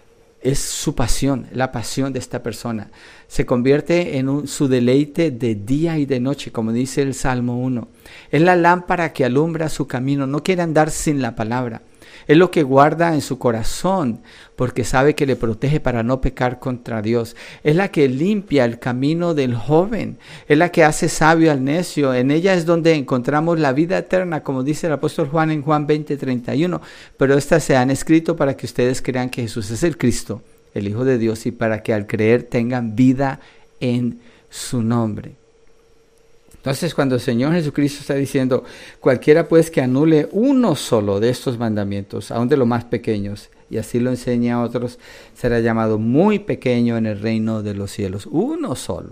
es su pasión, la pasión de esta persona. Se convierte en un, su deleite de día y de noche, como dice el Salmo uno. Es la lámpara que alumbra su camino. No quiere andar sin la palabra. Es lo que guarda en su corazón, porque sabe que le protege para no pecar contra Dios. Es la que limpia el camino del joven. Es la que hace sabio al necio. En ella es donde encontramos la vida eterna, como dice el apóstol Juan en Juan veinte, treinta y uno. Pero estas se han escrito para que ustedes crean que Jesús es el Cristo, el Hijo de Dios, y para que al creer tengan vida en su nombre. Entonces, cuando el Señor Jesucristo está diciendo, cualquiera pues que anule uno solo de estos mandamientos, aun de los más pequeños, y así lo enseña a otros, será llamado muy pequeño en el reino de los cielos. Uno solo.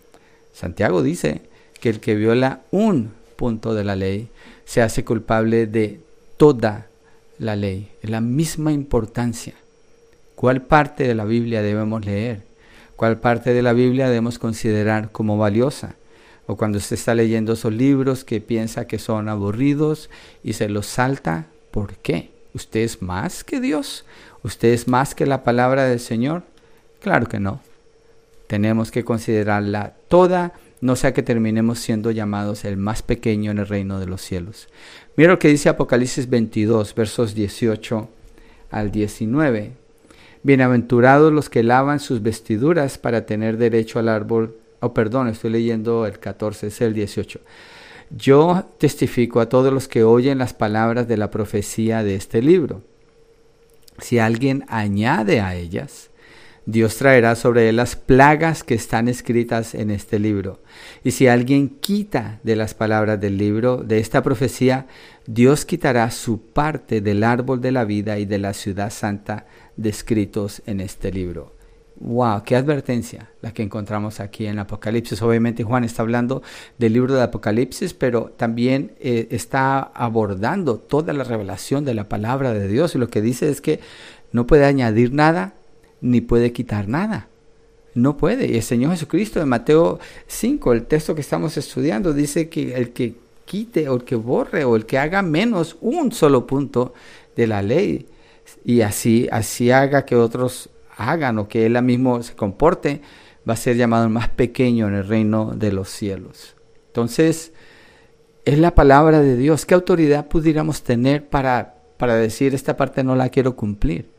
Santiago dice que el que viola un punto de la ley se hace culpable de toda la ley. Es la misma importancia. ¿Cuál parte de la Biblia debemos leer? ¿Cuál parte de la Biblia debemos considerar como valiosa? O cuando usted está leyendo esos libros que piensa que son aburridos y se los salta, ¿por qué? ¿Usted es más que Dios? ¿Usted es más que la palabra del Señor? Claro que no. Tenemos que considerarla toda, no sea que terminemos siendo llamados el más pequeño en el reino de los cielos. Mira lo que dice Apocalipsis veintidós, versos dieciocho al diecinueve. Bienaventurados los que lavan sus vestiduras para tener derecho al árbol. Oh, perdón, estoy leyendo el catorce, es el dieciocho. Yo testifico a todos los que oyen las palabras de la profecía de este libro. Si alguien añade a ellas, Dios traerá sobre él las plagas que están escritas en este libro. Y si alguien quita de las palabras del libro de esta profecía, Dios quitará su parte del árbol de la vida y de la ciudad santa descritos en este libro. ¡Wow! ¡Qué advertencia la que encontramos aquí en Apocalipsis! Obviamente Juan está hablando del libro de Apocalipsis, pero también eh, está abordando toda la revelación de la palabra de Dios. Y lo que dice es que no puede añadir nada, ni puede quitar nada. No puede. Y el Señor Jesucristo en Mateo cinco, el texto que estamos estudiando, dice que el que quite o el que borre o el que haga menos un solo punto de la ley y así, así haga que otros hagan o que él mismo se comporte, va a ser llamado el más pequeño en el reino de los cielos. Entonces, es la palabra de Dios. ¿Qué autoridad pudiéramos tener para, para decir esta parte no la quiero cumplir?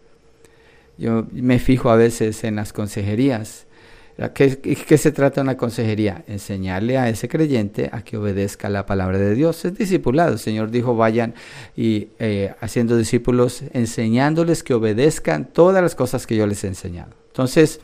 Yo me fijo a veces en las consejerías. ¿Qué, qué se trata de una consejería? Enseñarle a ese creyente a que obedezca la palabra de Dios. Es discipulado. El Señor dijo, vayan y eh, haciendo discípulos, enseñándoles que obedezcan todas las cosas que yo les he enseñado. Entonces,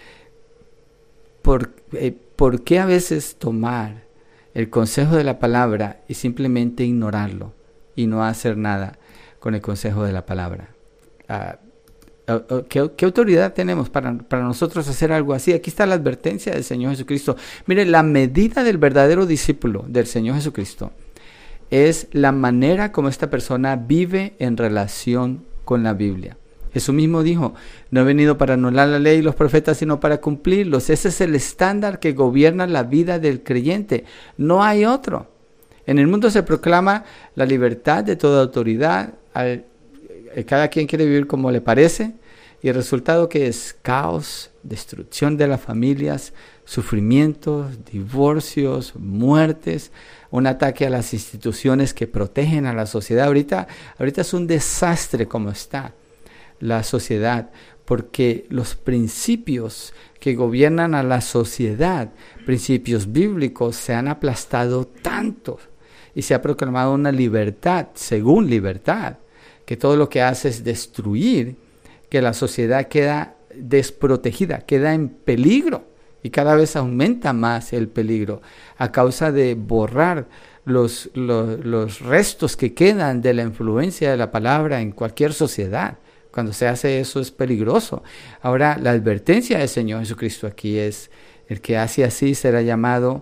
¿por, eh, ¿por qué a veces tomar el consejo de la palabra y simplemente ignorarlo y no hacer nada con el consejo de la palabra? Uh, ¿Qué, ¿Qué autoridad tenemos para, para nosotros hacer algo así? Aquí está la advertencia del Señor Jesucristo. Mire, la medida del verdadero discípulo del Señor Jesucristo es la manera como esta persona vive en relación con la Biblia. Jesús mismo dijo, no he venido para anular la ley y los profetas, sino para cumplirlos. Ese es el estándar que gobierna la vida del creyente. No hay otro. En el mundo se proclama la libertad de toda autoridad. Al, cada quien quiere vivir como le parece. Y el resultado que es caos, destrucción de las familias, sufrimientos, divorcios, muertes, un ataque a las instituciones que protegen a la sociedad. Ahorita, ahorita es un desastre como está la sociedad, porque los principios que gobiernan a la sociedad, principios bíblicos, se han aplastado tanto y se ha proclamado una libertad, según libertad, que todo lo que hace es destruir, que la sociedad queda desprotegida, queda en peligro y cada vez aumenta más el peligro a causa de borrar los, los, los restos que quedan de la influencia de la palabra en cualquier sociedad. Cuando se hace eso es peligroso. Ahora, la advertencia del Señor Jesucristo aquí es, el que hace así será llamado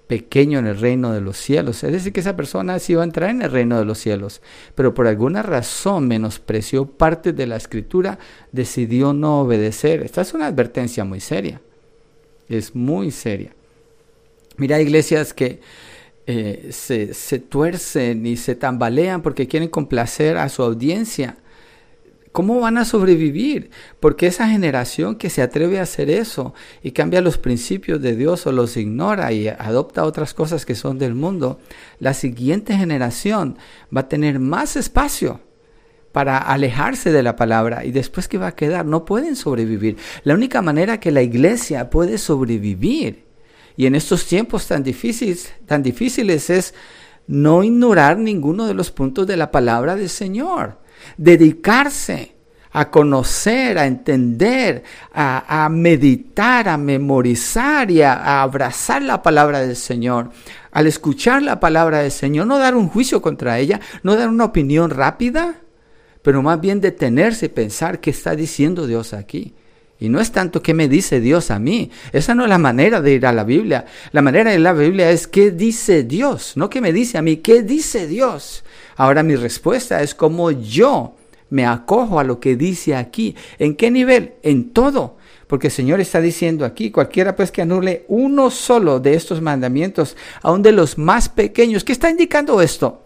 pequeño en el reino de los cielos. Es decir, que esa persona sí va a entrar en el reino de los cielos, pero por alguna razón menospreció parte de la Escritura, decidió no obedecer. Esta es una advertencia muy seria, es muy seria. Mira, iglesias que eh, se, se tuercen y se tambalean porque quieren complacer a su audiencia. ¿Cómo van a sobrevivir? Porque esa generación que se atreve a hacer eso y cambia los principios de Dios o los ignora y adopta otras cosas que son del mundo, la siguiente generación va a tener más espacio para alejarse de la palabra. ¿Y después qué va a quedar? No pueden sobrevivir. La única manera que la iglesia puede sobrevivir, y en estos tiempos tan difíciles, tan difíciles es no ignorar ninguno de los puntos de la palabra del Señor. Dedicarse a conocer, a entender, a, a meditar, a memorizar y a, a abrazar la palabra del Señor. Al escuchar la palabra del Señor, no dar un juicio contra ella, no dar una opinión rápida, pero más bien detenerse y pensar qué está diciendo Dios aquí. Y no es tanto qué me dice Dios a mí. Esa no es la manera de ir a la Biblia. La manera de ir a la Biblia es qué dice Dios, no qué me dice a mí, qué dice Dios. Ahora mi respuesta es cómo yo me acojo a lo que dice aquí. ¿En qué nivel? En todo. Porque el Señor está diciendo aquí, cualquiera pues que anule uno solo de estos mandamientos, aun de los más pequeños. ¿Qué está indicando esto?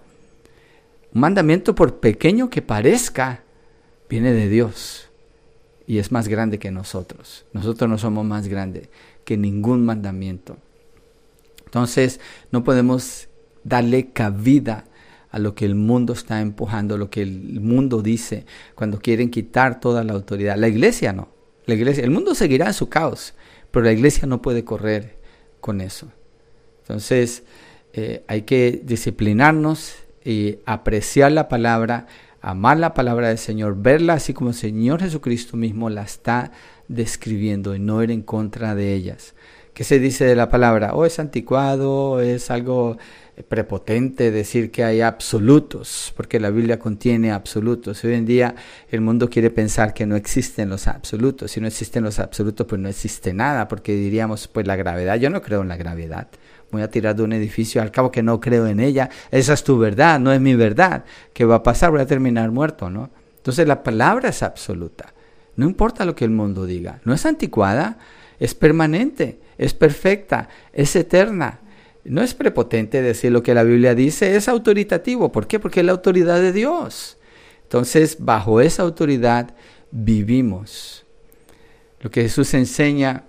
Un mandamiento, por pequeño que parezca, viene de Dios y es más grande que nosotros. Nosotros no somos más grandes que ningún mandamiento. Entonces no podemos darle cabida a lo que el mundo está empujando, lo que el mundo dice cuando quieren quitar toda la autoridad. La iglesia no. La iglesia, el mundo seguirá en su caos, pero la iglesia no puede correr con eso. Entonces eh, hay que disciplinarnos y apreciar la palabra, amar la palabra del Señor, verla así como el Señor Jesucristo mismo la está describiendo y no ir en contra de ellas. ¿Qué se dice de la palabra? Oh, es anticuado, es algo prepotente decir que hay absolutos, porque la Biblia contiene absolutos. Hoy en día el mundo quiere pensar que no existen los absolutos. Si no existen los absolutos, pues no existe nada, porque diríamos, pues la gravedad, yo no creo en la gravedad. Voy a tirar de un edificio, al cabo que no creo en ella. Esa es tu verdad, no es mi verdad. ¿Qué va a pasar? Voy a terminar muerto, ¿no? Entonces la palabra es absoluta. No importa lo que el mundo diga. No es anticuada, es permanente, es perfecta, es eterna. No es prepotente decir lo que la Biblia dice, es autoritativo. ¿Por qué? Porque es la autoridad de Dios. Entonces, bajo esa autoridad vivimos. Lo que Jesús enseña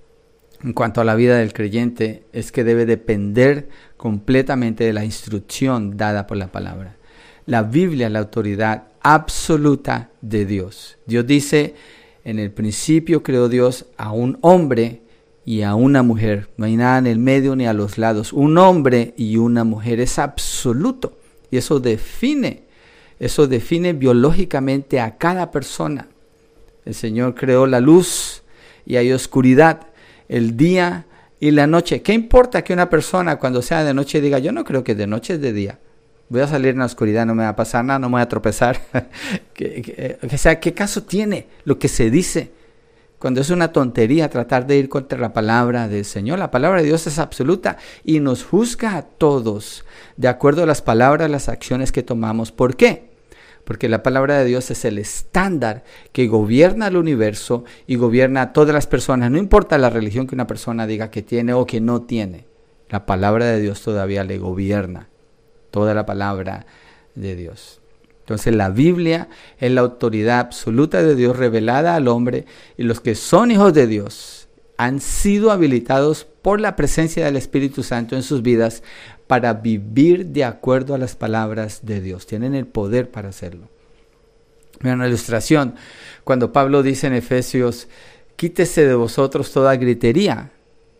en cuanto a la vida del creyente es que debe depender completamente de la instrucción dada por la palabra. La Biblia es la autoridad absoluta de Dios. Dios dice, en el principio creó Dios a un hombre y a una mujer. No hay nada en el medio ni a los lados. Un hombre y una mujer es absoluto. Y eso define, eso define biológicamente a cada persona. El Señor creó la luz y hay oscuridad, el día y la noche. ¿Qué importa que una persona cuando sea de noche diga, yo no creo que de noche es de día? Voy a salir en la oscuridad, no me va a pasar nada, no me voy a tropezar. que, que, o sea, ¿qué caso tiene lo que se dice? Cuando es una tontería tratar de ir contra la palabra del Señor. La palabra de Dios es absoluta y nos juzga a todos de acuerdo a las palabras, las acciones que tomamos. ¿Por qué? Porque la palabra de Dios es el estándar que gobierna el universo y gobierna a todas las personas. No importa la religión que una persona diga que tiene o que no tiene. La palabra de Dios todavía le gobierna. Toda la palabra de Dios. Entonces la Biblia es la autoridad absoluta de Dios revelada al hombre, y los que son hijos de Dios han sido habilitados por la presencia del Espíritu Santo en sus vidas para vivir de acuerdo a las palabras de Dios. Tienen el poder para hacerlo. Mira una ilustración. Cuando Pablo dice en Efesios, quítese de vosotros toda gritería.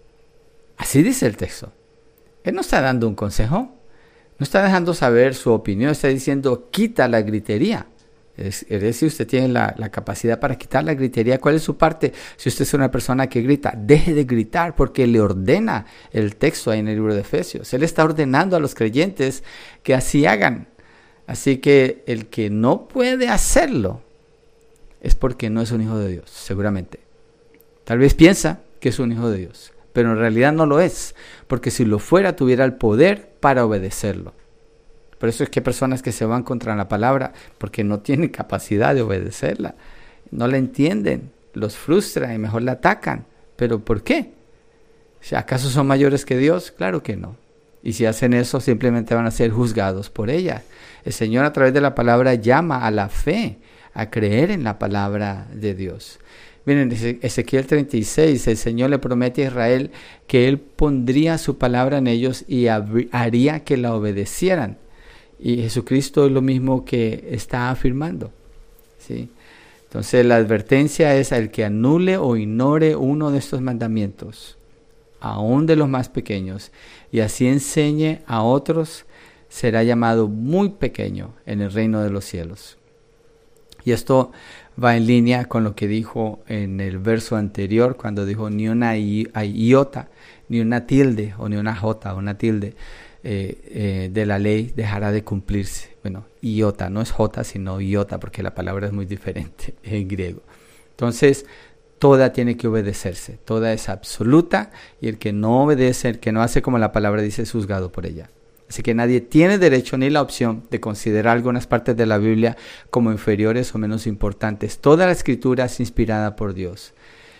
Así dice el texto. Él no está dando un consejo. No está dejando saber su opinión, está diciendo, quita la gritería. Es, es decir, usted tiene la, la capacidad para quitar la gritería. ¿Cuál es su parte? Si usted es una persona que grita, deje de gritar, porque le ordena el texto ahí en el libro de Efesios. Él está ordenando a los creyentes que así hagan. Así que el que no puede hacerlo es porque no es un hijo de Dios, seguramente. Tal vez piensa que es un hijo de Dios, pero en realidad no lo es, porque si lo fuera tuviera el poder para obedecerlo. Por eso es que hay personas que se van contra la palabra porque no tienen capacidad de obedecerla, no la entienden, los frustra y mejor la atacan. ¿Pero por qué? ¿Acaso son mayores que Dios? Claro que no. Y si hacen eso, simplemente van a ser juzgados por ella. El Señor a través de la palabra llama a la fe, a creer en la palabra de Dios. Miren, Ezequiel treinta y seis, el Señor le promete a Israel que Él pondría su palabra en ellos y haría que la obedecieran. Y Jesucristo es lo mismo que está afirmando, ¿sí? Entonces la advertencia es al que anule o ignore uno de estos mandamientos, aún de los más pequeños, y así enseñe a otros, será llamado muy pequeño en el reino de los cielos. Y esto va en línea con lo que dijo en el verso anterior, cuando dijo ni una iota, ni una tilde, o ni una jota, una tilde eh, eh, de la ley dejará de cumplirse. Bueno, iota, no es jota, sino iota, porque la palabra es muy diferente en griego. Entonces, toda tiene que obedecerse, toda es absoluta, y el que no obedece, el que no hace como la palabra dice, es juzgado por ella. Así que nadie tiene derecho ni la opción de considerar algunas partes de la Biblia como inferiores o menos importantes. Toda la escritura es inspirada por Dios.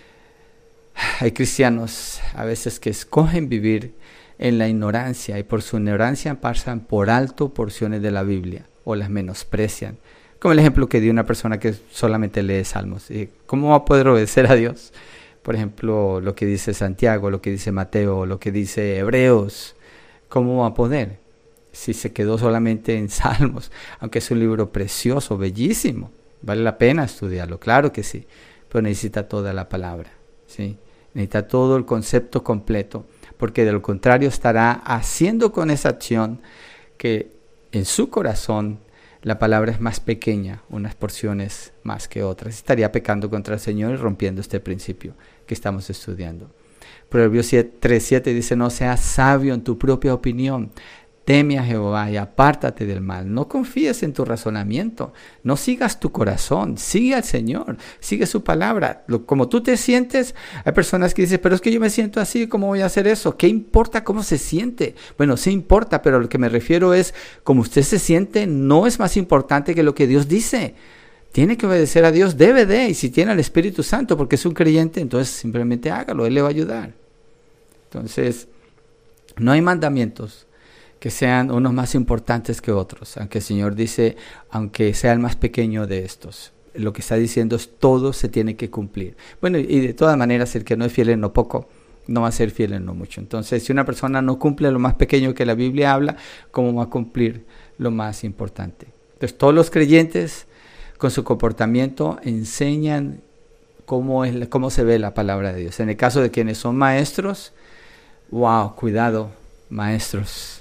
Hay cristianos a veces que escogen vivir en la ignorancia y por su ignorancia pasan por alto porciones de la Biblia o las menosprecian. Como el ejemplo que dio una persona que solamente lee salmos. ¿Cómo va a poder obedecer a Dios? Por ejemplo, lo que dice Santiago, lo que dice Mateo, lo que dice Hebreos. ¿Cómo va a poder? Si se quedó solamente en Salmos, aunque es un libro precioso, bellísimo, vale la pena estudiarlo, claro que sí, pero necesita toda la palabra, ¿sí? Necesita todo el concepto completo, porque de lo contrario estará haciendo con esa acción que en su corazón la palabra es más pequeña, unas porciones más que otras. Estaría pecando contra el Señor y rompiendo este principio que estamos estudiando. Proverbios tres siete dice, no seas sabio en tu propia opinión, teme a Jehová y apártate del mal. No confíes en tu razonamiento, no sigas tu corazón, sigue al Señor, sigue su palabra. Lo, como tú te sientes, hay personas que dicen, pero es que yo me siento así, ¿cómo voy a hacer eso? ¿Qué importa cómo se siente? Bueno, sí importa, pero lo que me refiero es, como usted se siente, no es más importante que lo que Dios dice. Tiene que obedecer a Dios, debe de, y si tiene al Espíritu Santo, porque es un creyente, entonces simplemente hágalo, Él le va a ayudar. Entonces, no hay mandamientos que sean unos más importantes que otros, aunque el Señor dice, aunque sea el más pequeño de estos. Lo que está diciendo es, todo se tiene que cumplir. Bueno, y de todas maneras, el que no es fiel en lo poco, no va a ser fiel en lo mucho. Entonces, si una persona no cumple lo más pequeño que la Biblia habla, ¿cómo va a cumplir lo más importante? Entonces, todos los creyentes, con su comportamiento, enseñan cómo, es, cómo se ve la palabra de Dios. En el caso de quienes son maestros, wow, cuidado, maestros,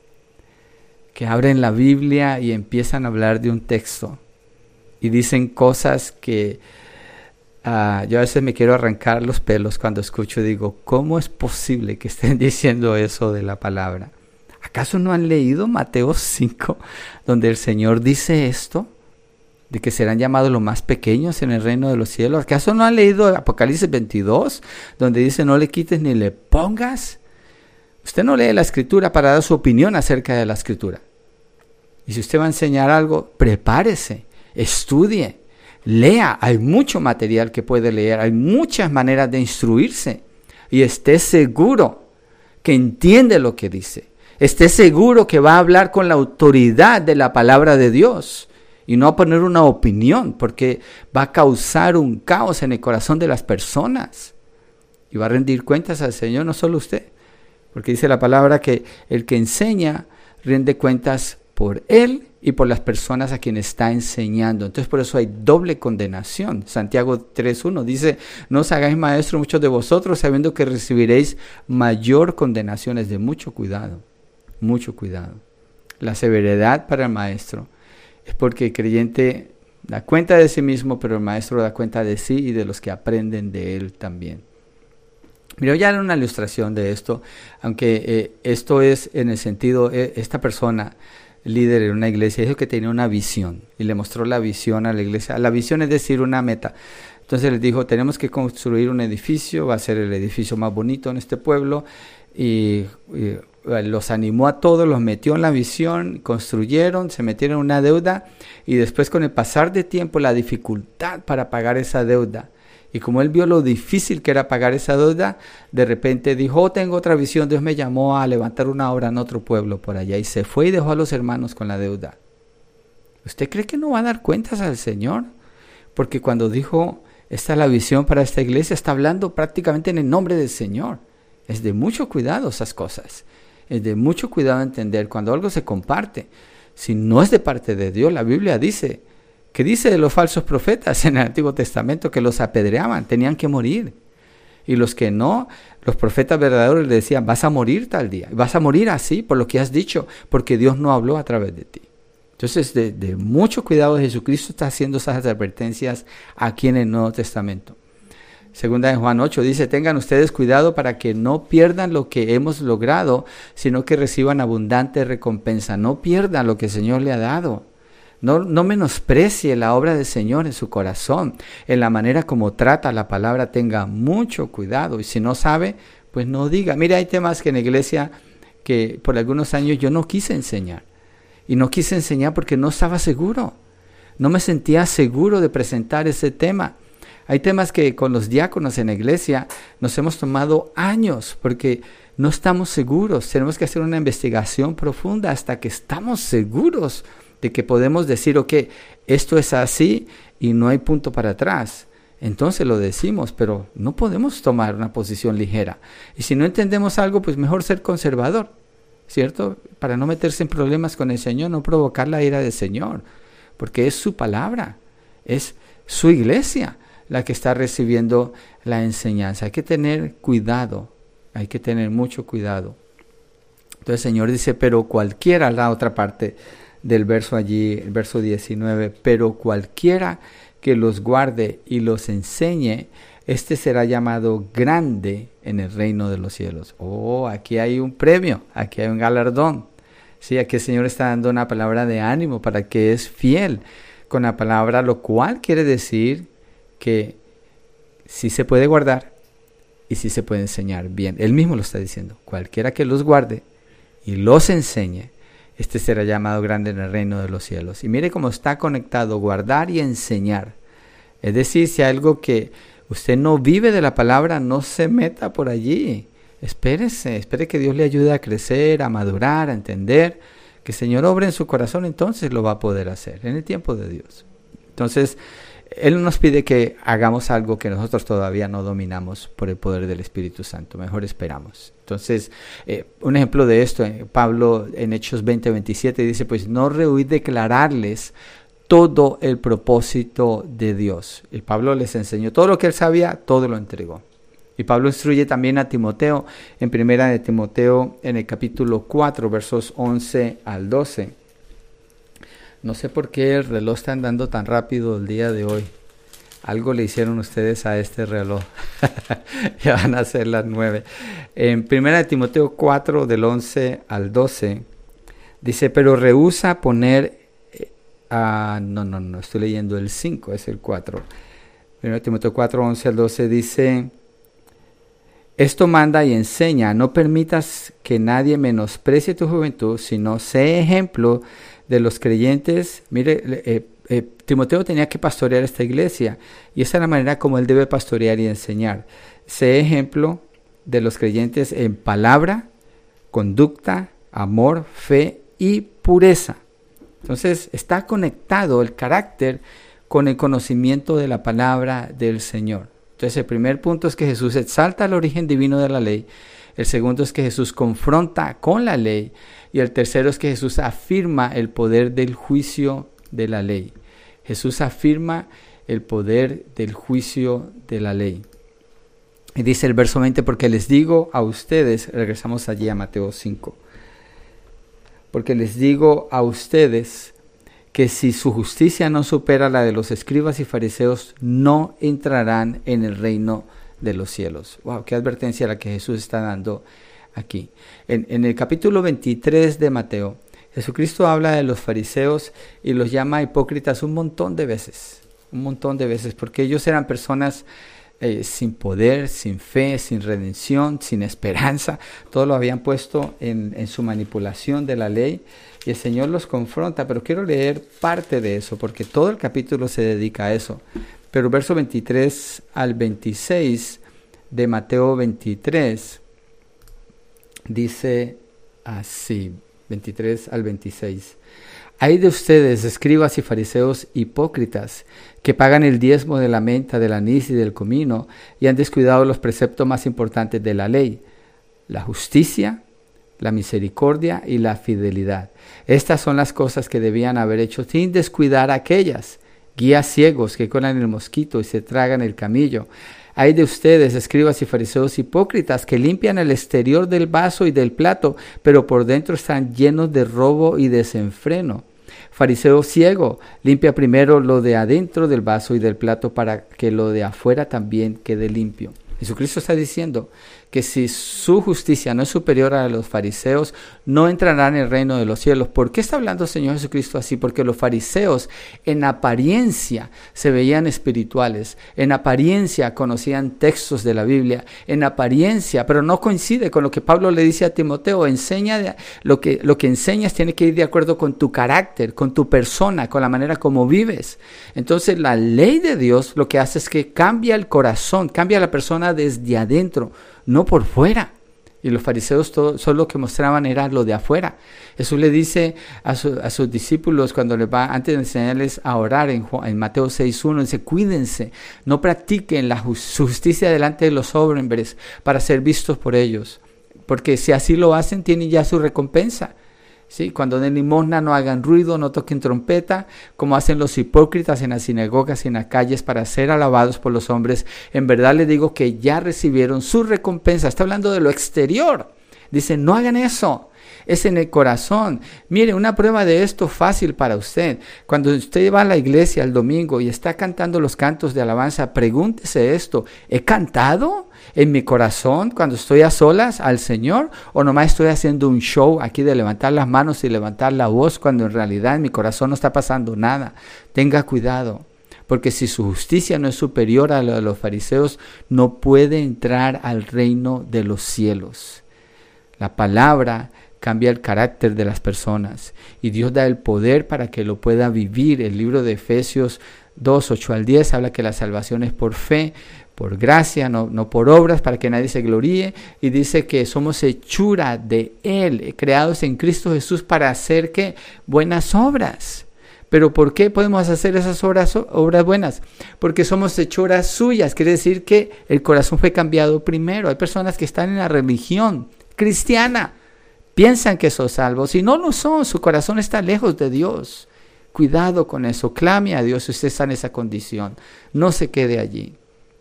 que abren la Biblia y empiezan a hablar de un texto y dicen cosas que uh, yo a veces me quiero arrancar los pelos cuando escucho y digo, ¿cómo es posible que estén diciendo eso de la palabra? ¿Acaso no han leído Mateo cinco, donde el Señor dice esto? De que serán llamados los más pequeños en el reino de los cielos. ¿Acaso no han leído Apocalipsis veintidós, donde dice no le quites ni le pongas? Usted no lee la Escritura para dar su opinión acerca de la Escritura. Y si usted va a enseñar algo, prepárese, estudie, lea. Hay mucho material que puede leer, hay muchas maneras de instruirse. Y esté seguro que entiende lo que dice. Esté seguro que va a hablar con la autoridad de la palabra de Dios. Y no a poner una opinión, porque va a causar un caos en el corazón de las personas. Y va a rendir cuentas al Señor, no solo usted. Porque dice la palabra que el que enseña rinde cuentas por él y por las personas a quienes está enseñando. Entonces por eso hay doble condenación. Santiago tres uno dice, no os hagáis maestros muchos de vosotros, sabiendo que recibiréis mayor condenación. Es de mucho cuidado, mucho cuidado. La severidad para el maestro es porque el creyente da cuenta de sí mismo, pero el maestro da cuenta de sí y de los que aprenden de él también. Mira, ya era una ilustración de esto, aunque eh, esto es en el sentido, eh, esta persona, líder en una iglesia, dijo que tenía una visión y le mostró la visión a la iglesia. La visión es decir, una meta. Entonces les dijo, tenemos que construir un edificio, va a ser el edificio más bonito en este pueblo. Y, y los animó a todos, los metió en la visión, construyeron, se metieron en una deuda y después con el pasar de tiempo la dificultad para pagar esa deuda. Y como él vio lo difícil que era pagar esa deuda, de repente dijo, oh, tengo otra visión, Dios me llamó a levantar una obra en otro pueblo por allá. Y se fue y dejó a los hermanos con la deuda. ¿Usted cree que no va a dar cuentas al Señor? Porque cuando dijo, esta es la visión para esta iglesia, está hablando prácticamente en el nombre del Señor. Es de mucho cuidado esas cosas. Es de mucho cuidado entender cuando algo se comparte. Si no es de parte de Dios, la Biblia dice, ¿qué dice de los falsos profetas en el Antiguo Testamento? Que los apedreaban, tenían que morir. Y los que no, los profetas verdaderos les decían, vas a morir tal día. Vas a morir así por lo que has dicho, porque Dios no habló a través de ti. Entonces, de, de mucho cuidado, Jesucristo está haciendo esas advertencias aquí en el Nuevo Testamento. Segunda de Juan ocho dice, tengan ustedes cuidado para que no pierdan lo que hemos logrado, sino que reciban abundante recompensa. No pierdan lo que el Señor le ha dado. No, no menosprecie la obra del Señor en su corazón. En la manera como trata la palabra, tenga mucho cuidado. Y si no sabe, pues no diga. Mira, hay temas que en la iglesia que por algunos años yo no quise enseñar. Y no quise enseñar porque no estaba seguro. No me sentía seguro de presentar ese tema. Hay temas que con los diáconos en la iglesia nos hemos tomado años porque no estamos seguros. Tenemos que hacer una investigación profunda hasta que estamos seguros de que podemos decir, ok, esto es así y no hay punto para atrás. Entonces lo decimos, pero no podemos tomar una posición ligera. Y si no entendemos algo, pues mejor ser conservador, ¿cierto? Para no meterse en problemas con el Señor, no provocar la ira del Señor, porque es su palabra, es su iglesia la que está recibiendo la enseñanza. Hay que tener cuidado, hay que tener mucho cuidado. Entonces el Señor dice, pero cualquiera, la otra parte del verso allí, el verso diecinueve, pero cualquiera que los guarde y los enseñe, este será llamado grande en el reino de los cielos. Oh, aquí hay un premio, aquí hay un galardón. Sí, aquí el Señor está dando una palabra de ánimo para que es fiel con la palabra, lo cual quiere decir que sí se puede guardar y sí se puede enseñar bien. Él mismo lo está diciendo. Cualquiera que los guarde y los enseñe, este será llamado grande en el reino de los cielos. Y mire cómo está conectado guardar y enseñar. Es decir, si hay algo que usted no vive de la palabra, no se meta por allí. Espérese, espere que Dios le ayude a crecer, a madurar, a entender. Que el Señor obre en su corazón, entonces lo va a poder hacer en el tiempo de Dios. Entonces, Él nos pide que hagamos algo que nosotros todavía no dominamos por el poder del Espíritu Santo. Mejor esperamos. Entonces, eh, un ejemplo de esto, eh, Pablo en Hechos veinte, veintisiete dice, pues no rehuí declararles todo el propósito de Dios. Y Pablo les enseñó todo lo que él sabía, todo lo entregó. Y Pablo instruye también a Timoteo en primera de Timoteo en el capítulo cuatro, versos once al doce. No sé por qué el reloj está andando tan rápido el día de hoy. Algo le hicieron ustedes a este reloj. Ya van a ser las nueve. En primera de Timoteo cuatro, del once al doce, dice, pero rehúsa poner... Uh, no, no, no, estoy leyendo el cinco, es el cuatro. primera de Timoteo cuatro, once al doce dice... Esto manda y enseña, no permitas que nadie menosprecie tu juventud, sino sé ejemplo de los creyentes. Mire, eh, eh, Timoteo tenía que pastorear esta iglesia y esa es la manera como él debe pastorear y enseñar. Sé ejemplo de los creyentes en palabra, conducta, amor, fe y pureza. Entonces está conectado el carácter con el conocimiento de la palabra del Señor. Entonces el primer punto es que Jesús exalta el origen divino de la ley. El segundo es que Jesús confronta con la ley. Y el tercero es que Jesús afirma el poder del juicio de la ley. Jesús afirma el poder del juicio de la ley. Y dice el verso veinte, porque les digo a ustedes, regresamos allí a Mateo cinco, porque les digo a ustedes que si su justicia no supera la de los escribas y fariseos, no entrarán en el reino de los cielos. Wow, qué advertencia la que Jesús está dando aquí. En, en el capítulo veintitrés de Mateo, Jesucristo habla de los fariseos y los llama hipócritas un montón de veces. un montón de veces, porque ellos eran personas eh, sin poder, sin fe, sin redención, sin esperanza. Todo lo habían puesto en, en su manipulación de la ley, y el Señor los confronta. Pero quiero leer parte de eso, porque todo el capítulo se dedica a eso. Pero verso veintitrés al veintiséis de Mateo veintitrés dice así, veintitrés al veintiséis. Hay de ustedes, escribas y fariseos hipócritas, que pagan el diezmo de la menta, del anís y del comino, y han descuidado los preceptos más importantes de la ley: la justicia, la misericordia y la fidelidad. Estas son las cosas que debían haber hecho sin descuidar aquellas. Guías ciegos que colan el mosquito y se tragan el camillo. Hay de ustedes, escribas y fariseos hipócritas, que limpian el exterior del vaso y del plato, pero por dentro están llenos de robo y desenfreno. Fariseo ciego, limpia primero lo de adentro del vaso y del plato para que lo de afuera también quede limpio. Jesucristo está diciendo que si su justicia no es superior a la de los fariseos, no entrarán en el reino de los cielos. ¿Por qué está hablando el Señor Jesucristo así? Porque los fariseos en apariencia se veían espirituales, en apariencia conocían textos de la Biblia, en apariencia, pero no coincide con lo que Pablo le dice a Timoteo: enseña de, lo que, lo que enseñas tiene que ir de acuerdo con tu carácter, con tu persona, con la manera como vives. Entonces la ley de Dios lo que hace es que cambia el corazón, cambia a la persona desde adentro, no por fuera. Y los fariseos todo, solo lo que mostraban era lo de afuera. Jesús le dice a, su, a sus discípulos cuando les va, antes de enseñarles a orar en, en Mateo seis uno, dice: cuídense, no practiquen la justicia delante de los hombres para ser vistos por ellos, porque si así lo hacen tienen ya su recompensa. ¿Sí? Cuando den limosna, no hagan ruido, no toquen trompeta, como hacen los hipócritas en las sinagogas y en las calles para ser alabados por los hombres. En verdad les digo que ya recibieron su recompensa. Está hablando de lo exterior. Dice: no hagan eso. Es en el corazón. Mire, una prueba de esto fácil para usted. Cuando usted va a la iglesia el domingo y está cantando los cantos de alabanza, pregúntese esto: ¿he cantado en mi corazón cuando estoy a solas al Señor? ¿O nomás estoy haciendo un show aquí de levantar las manos y levantar la voz cuando en realidad en mi corazón no está pasando nada? Tenga cuidado, porque si su justicia no es superior a la de los fariseos, no puede entrar al reino de los cielos. La palabra cambia el carácter de las personas y Dios da el poder para que lo pueda vivir. El libro de Efesios dos, ocho al diez habla que la salvación es por fe, por gracia, no, no por obras, para que nadie se gloríe, y dice que somos hechura de Él, creados en Cristo Jesús para hacer ¿qué? Buenas obras. ¿Pero por qué podemos hacer esas obras, obras buenas? Porque somos hechuras suyas, quiere decir que el corazón fue cambiado primero. Hay personas que están en la religión cristiana, piensan que son salvos y no lo son, su corazón está lejos de Dios. Cuidado con eso, clame a Dios si usted está en esa condición, no se quede allí.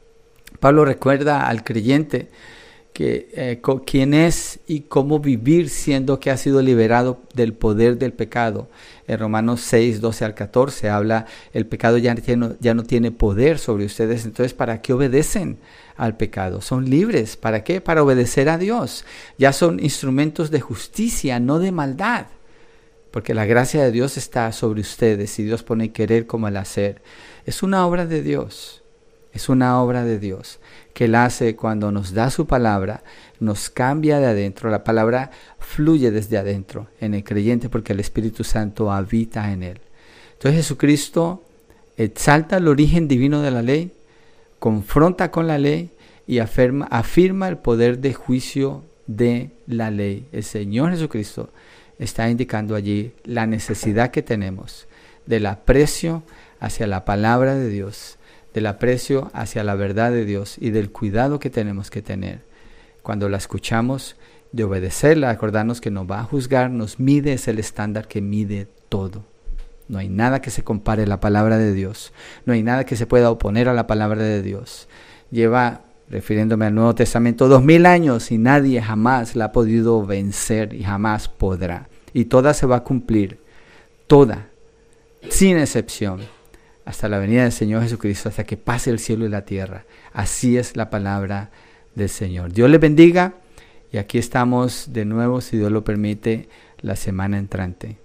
Pablo recuerda al creyente que eh, co- quién es y cómo vivir siendo que ha sido liberado del poder del pecado. En Romanos seis, doce al catorce habla: el pecado ya, ya, no, ya no tiene poder sobre ustedes, entonces ¿para qué obedecen al pecado? Son libres, ¿para qué? Para obedecer a Dios. Ya son instrumentos de justicia, no de maldad, porque la gracia de Dios está sobre ustedes y Dios pone el querer como el hacer. Es una obra de Dios. Es una obra de Dios que Él hace cuando nos da su palabra, nos cambia de adentro. La palabra fluye desde adentro en el creyente porque el Espíritu Santo habita en él. Entonces Jesucristo exalta el origen divino de la ley, confronta con la ley y afirma, afirma el poder de juicio de la ley. El Señor Jesucristo está indicando allí la necesidad que tenemos del aprecio hacia la palabra de Dios, del aprecio hacia la verdad de Dios y del cuidado que tenemos que tener cuando la escuchamos, de obedecerla, acordarnos que nos va a juzgar, nos mide, es el estándar que mide todo. No hay nada que se compare a la palabra de Dios, no hay nada que se pueda oponer a la palabra de Dios. Lleva, refiriéndome al Nuevo Testamento, dos mil años y nadie jamás la ha podido vencer y jamás podrá. Y toda se va a cumplir, toda, sin excepción, hasta la venida del Señor Jesucristo, hasta que pase el cielo y la tierra. Así es la palabra del Señor. Dios les bendiga y aquí estamos de nuevo, si Dios lo permite, la semana entrante.